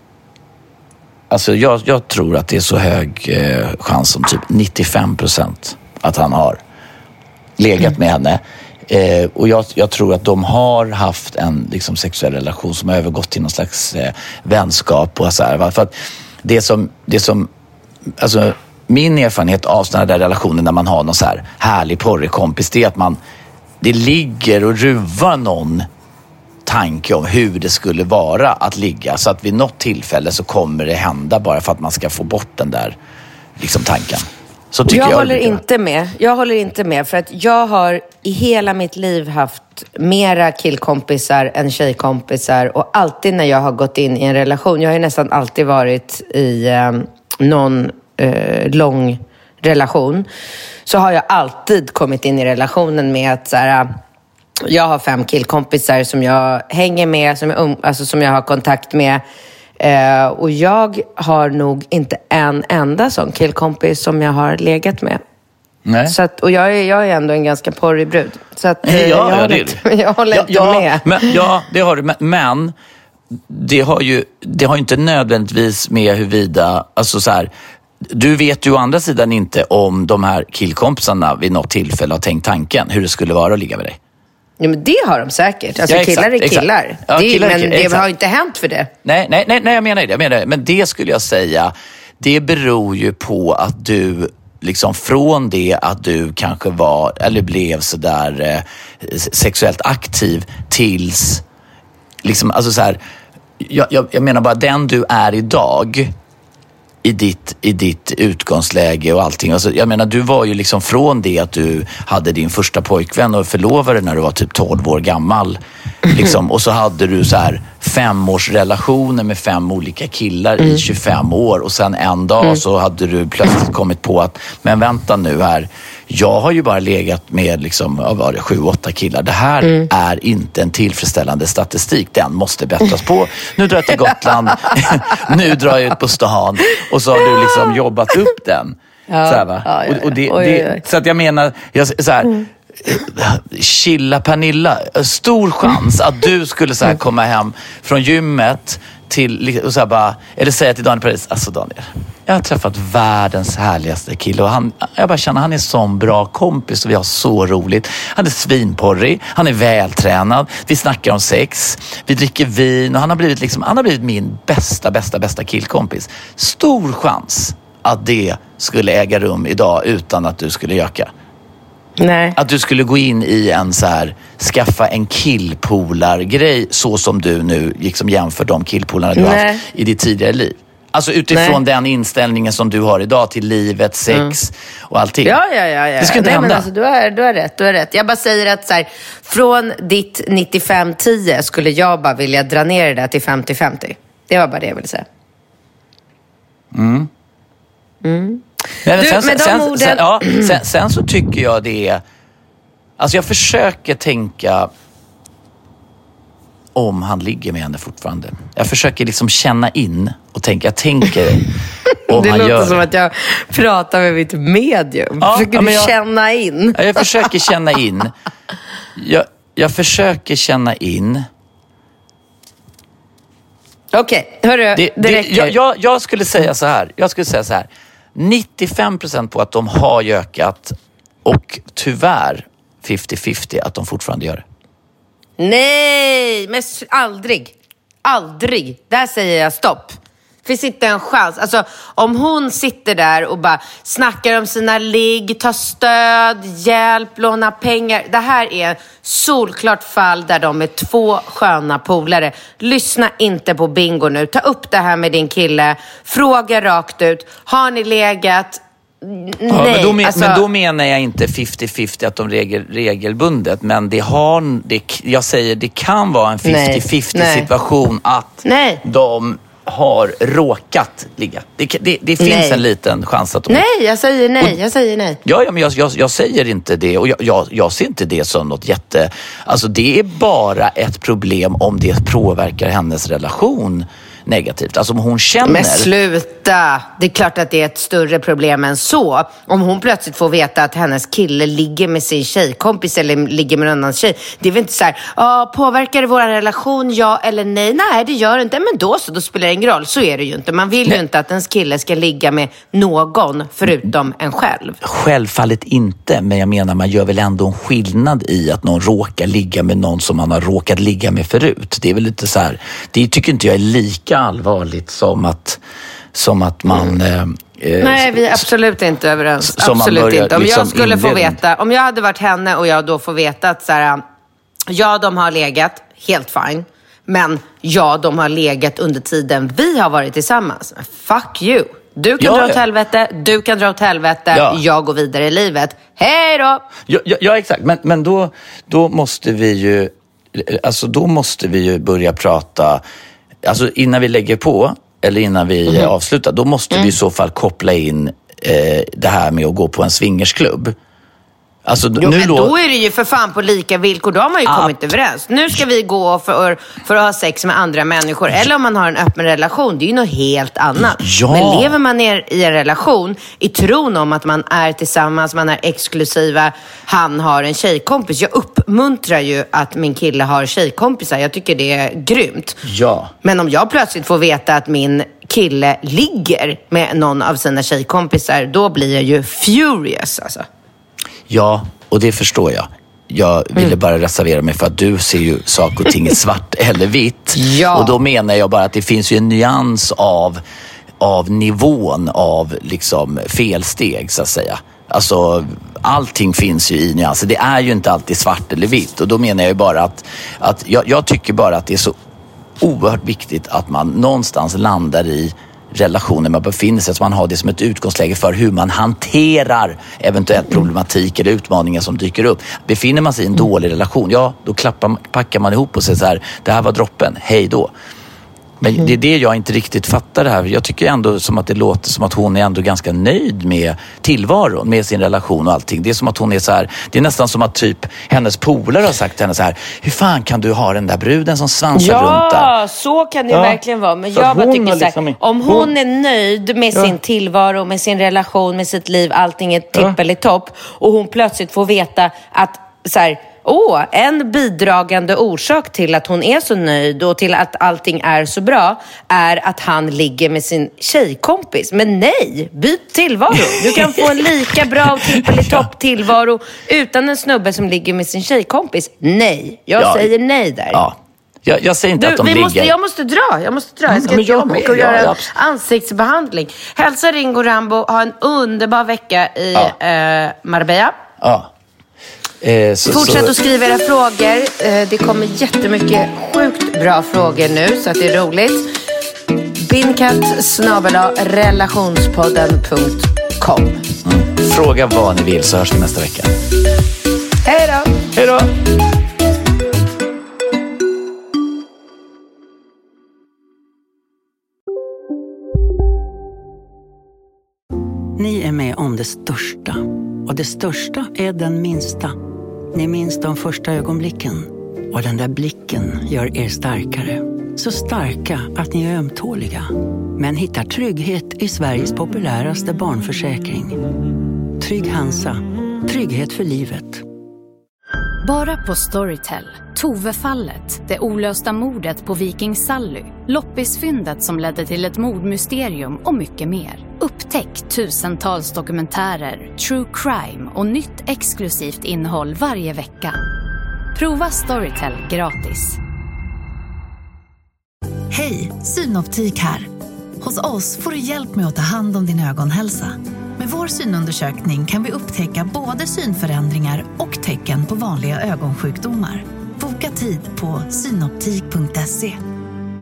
S5: Alltså jag, jag tror att det är så hög eh, chans som typ nittiofem procent att han har legat mm. med henne. Eh, och jag, jag tror att de har haft en liksom, sexuell relation som har övergått till någon slags eh, vänskap och så här. För att det som... Det som alltså, min erfarenhet av sådana där relationer när man har någon så här härlig porrig kompis, det är att man, det ligger och ruvar någon tanke om hur det skulle vara att ligga. Så att vid något tillfälle så kommer det hända bara för att man ska få bort den där liksom tanken. Så tycker jag,
S4: jag håller inte med. Jag håller inte med för att jag har i hela mitt liv haft mera killkompisar än tjejkompisar och alltid när jag har gått in i en relation, jag har ju nästan alltid varit i eh, någon Eh, lång relation, så har jag alltid kommit in i relationen med att så här, jag har fem killkompisar som jag hänger med, som jag, alltså, som jag har kontakt med eh, och jag har nog inte en enda sån killkompis som jag har legat med.
S5: Nej.
S4: Så att, och jag är, jag är ändå en ganska porrig brud. Så att,
S5: ja,
S4: jag,
S5: ja,
S4: håller
S5: det
S4: inte, jag håller
S5: ja,
S4: inte
S5: ja,
S4: med.
S5: Men, ja, det har du. Men, men det har ju det har ju inte nödvändigtvis med huruvida, alltså så här, du vet ju å andra sidan inte om de här killkompisarna vid något tillfälle har tänkt tanken hur det skulle vara att ligga med dig.
S4: Ja, men det har de säkert. Alltså
S5: ja, exakt,
S4: killar är killar.
S5: Ja,
S4: det är,
S5: killar är
S4: men
S5: killar,
S4: det
S5: exakt.
S4: har inte hänt för det.
S5: Nej, nej, nej, nej jag menar det. Jag menar det. Men det skulle jag säga, det beror ju på att du liksom från det att du kanske var eller blev så där eh, sexuellt aktiv tills liksom, alltså så här, jag, jag, jag menar bara den du är idag i ditt, i ditt utgångsläge och allting. Alltså, jag menar, du var ju liksom från det att du hade din första pojkvän och förlovade när du var typ tolv år gammal. Liksom, och så hade du så här femårsrelationer med fem olika killar mm. i tjugofem år. Och sen en dag mm. så hade du plötsligt kommit på att, men vänta nu här, jag har ju bara legat med liksom, var det, sju, åtta killar. Det här mm. är inte en tillfredsställande statistik. Den måste bättras på. Nu drar jag till Gotland. Nu drar jag ut på stan. Och så har du liksom jobbat upp den. Ja, så här, va? Ja, ja, ja. Och, och det, oj, det, oj, oj. Så att jag menar, jag, så här, mm. chilla Pernilla, stor chans att du skulle så här, komma hem från gymmet till, och så här, bara, eller säga till Daniel Paris, alltså Daniel, jag har träffat världens härligaste kille och han, jag bara känner han är sån bra kompis och vi har så roligt. Han är svinporrig, han är vältränad, vi snackar om sex, vi dricker vin och han har blivit, liksom, han har blivit min bästa, bästa, bästa killkompis. Stor chans att det skulle äga rum idag utan att du skulle göka.
S4: Nej.
S5: Att du skulle gå in i en så här, skaffa en killpolar-grej så som du nu liksom jämför de killpolarna du har haft i ditt tidigare liv. Alltså utifrån Nej. den inställningen som du har idag till livet, sex mm. och allting.
S4: Ja, ja, ja, ja.
S5: Det ska inte
S4: Nej,
S5: hända.
S4: Men alltså, du, har, du har rätt, du har rätt. Jag bara säger att så här, från ditt nittiofem tio skulle jag bara vilja dra ner det där till femtio femtio. Det var bara det jag ville säga.
S5: Mm.
S4: Mm.
S5: Men
S4: du,
S5: sen,
S4: med de
S5: sen,
S4: orden...
S5: sen, ja, sen, sen så tycker jag det är... Alltså jag försöker tänka om han ligger med henne fortfarande. Jag försöker liksom känna in och tänka, jag tänker om
S4: det
S5: han
S4: låter
S5: gör
S4: som att jag pratar med mitt medium. Ja, försöker ja, du jag, känna in?
S5: Ja, jag försöker känna in. Jag, jag försöker känna in.
S4: Okej, okay, hörru, det, det, det räcker.
S5: Jag, jag, jag skulle säga så här. Jag skulle säga så här. nittiofem procent på att de har gökat och tyvärr femtio femtio att de fortfarande gör det.
S4: Nej, men aldrig. Aldrig. Där säger jag stopp. Finns inte en chans. Alltså, om hon sitter där och bara snackar om sina ligg, tar stöd, hjälp, låna pengar. Det här är solklart fall där de är två sköna polare. Lyssna inte på Bingo nu. Ta upp det här med din kille. Fråga rakt ut. Har ni legat? Nej,
S5: ja, men, då men,
S4: alltså...
S5: men då menar jag inte femtio femtio att de regel, regelbundet. Men det har, det, jag säger det kan vara en femtio femtio situation att
S4: nej.
S5: de har råkat ligga. Det, det, det finns nej. en liten chans att de...
S4: Nej, jag säger nej. Och, jag säger nej.
S5: Ja, ja men jag, jag, jag säger inte det. Och jag, jag, jag ser inte det som något jätte... Alltså det är bara ett problem om det påverkar hennes relation negativt. Alltså om hon känner...
S4: Men sluta! Det är klart att det är ett större problem än så. Om hon plötsligt får veta att hennes kille ligger med sin tjejkompis eller ligger med en annan tjej. Det är väl inte så här, ah, påverkar det vår relation, ja eller nej? Nej, det gör det inte. Men då så, då spelar det ingen roll. Så är det ju inte. Man vill nej. ju inte att ens kille ska ligga med någon förutom en själv.
S5: Självfallet inte, men jag menar man gör väl ändå en skillnad i att någon råkar ligga med någon som man har råkat ligga med förut. Det är väl lite så här, det tycker inte jag är lika allvarligt som att, som att man... Mm. Eh,
S4: Nej, vi är absolut inte överens. Absolut börjar, inte. Om liksom jag skulle få veta, om jag hade varit henne och jag då får veta att så här, ja, de har legat, helt fine. Men ja, de har legat under tiden vi har varit tillsammans. Fuck you. Du kan ja, dra åt ja. helvete, du kan dra åt helvete, ja. jag går vidare i livet. Hej då!
S5: Ja, ja, ja exakt. Men, men då, då måste vi ju, alltså då måste vi ju börja prata, alltså innan vi lägger på, eller innan vi mm. avslutar, då måste mm. vi i så fall koppla in eh, det här med att gå på en swingersklubb. Alltså,
S4: jo,
S5: nu
S4: men
S5: då...
S4: då är det ju för fan på lika villkor. Då har man ju
S5: ah.
S4: kommit överens. Nu ska vi gå för, för att ha sex med andra människor. Eller om man har en öppen relation. Det är ju något helt annat.
S5: Ja.
S4: Men lever man ner i en relation i tron om att man är tillsammans, man är exklusiva, han har en tjejkompis. Jag uppmuntrar ju att min kille har tjejkompisar. Jag tycker det är grymt.
S5: Ja.
S4: Men om jag plötsligt får veta att min kille ligger med någon av sina tjejkompisar, då blir jag ju furious alltså.
S5: Ja, och det förstår jag. Jag ville mm. bara reservera mig för att du ser ju saker och ting i svart eller vitt.
S4: Ja.
S5: Och då menar jag bara att det finns ju en nyans av, av nivån av liksom felsteg så att säga. Alltså allting finns ju i nyanser. Det är ju inte alltid svart eller vitt. Och då menar jag ju bara att, att jag, jag tycker bara att det är så oerhört viktigt att man någonstans landar i relationer man befinner sig, så man har det som ett utgångsläge för hur man hanterar eventuellt problematik eller utmaningar som dyker upp. Befinner man sig i en dålig relation, ja, då klappar, packar man ihop och säger så här, det här var droppen, hej då. Men mm. det är det jag inte riktigt fattar det här. Jag tycker ändå som att det låter som att hon är ändå ganska nöjd med tillvaron, med sin relation och allting. Det är som att hon är så här, det är nästan som att typ hennes polare har sagt till henne så här, hur fan kan du ha den där bruden som svansar
S4: ja,
S5: runt där?
S4: Ja, så kan det ja. verkligen vara. Men
S5: så
S4: jag bara tycker så här,
S5: liksom,
S4: om hon, hon är nöjd med ja. sin tillvaro, med sin relation, med sitt liv, allting är tippel i topp, och hon plötsligt får veta att så här, åh, en bidragande orsak till att hon är så nöjd och till att allting är så bra är att han ligger med sin tjejkompis. Men nej, byt tillvaro. Du kan få en lika bra och tippel i topp tillvaro utan en snubbe som ligger med sin tjejkompis. Nej, jag ja. säger nej där.
S5: Ja. Jag, jag säger inte
S4: du,
S5: att de
S4: vi
S5: ligger...
S4: Måste, jag måste dra, jag måste dra. Jag ska
S5: mm,
S4: till jobbet och
S5: ja,
S4: göra
S5: ja,
S4: en ansiktsbehandling. Hälsa Ringo Rambo, ha en underbar vecka i ja. eh, Marbella.
S5: Ja.
S4: Eh, så, Fortsätt så... att skriva era frågor. eh, Det kommer jättemycket sjukt bra frågor nu, så att det är roligt. Binkat snabel-a relationspodden punkt com.
S5: mm. Fråga vad ni vill, så hörs vi nästa vecka.
S4: Hej då.
S5: Hej då.
S7: Ni är med om det största. Och det största är den minsta. Ni minns de första ögonblicken. Och den där blicken gör er starkare. Så starka att ni är ömtåliga. Men hittar trygghet i Sveriges populäraste barnförsäkring. Trygg Hansa. Trygghet för livet.
S8: Bara på Storytel. Tove-fallet, det olösta mordet på Viking Sally, loppisfyndet som ledde till ett mordmysterium och mycket mer. Upptäck tusentals dokumentärer, true crime och nytt exklusivt innehåll varje vecka. Prova Storytel gratis.
S9: Hej, Synoptik här. Hos oss får du hjälp med att ta hand om din ögonhälsa. Med vår synundersökning kan vi upptäcka både synförändringar och tecken på vanliga ögonsjukdomar. Boka tid på synoptik punkt se.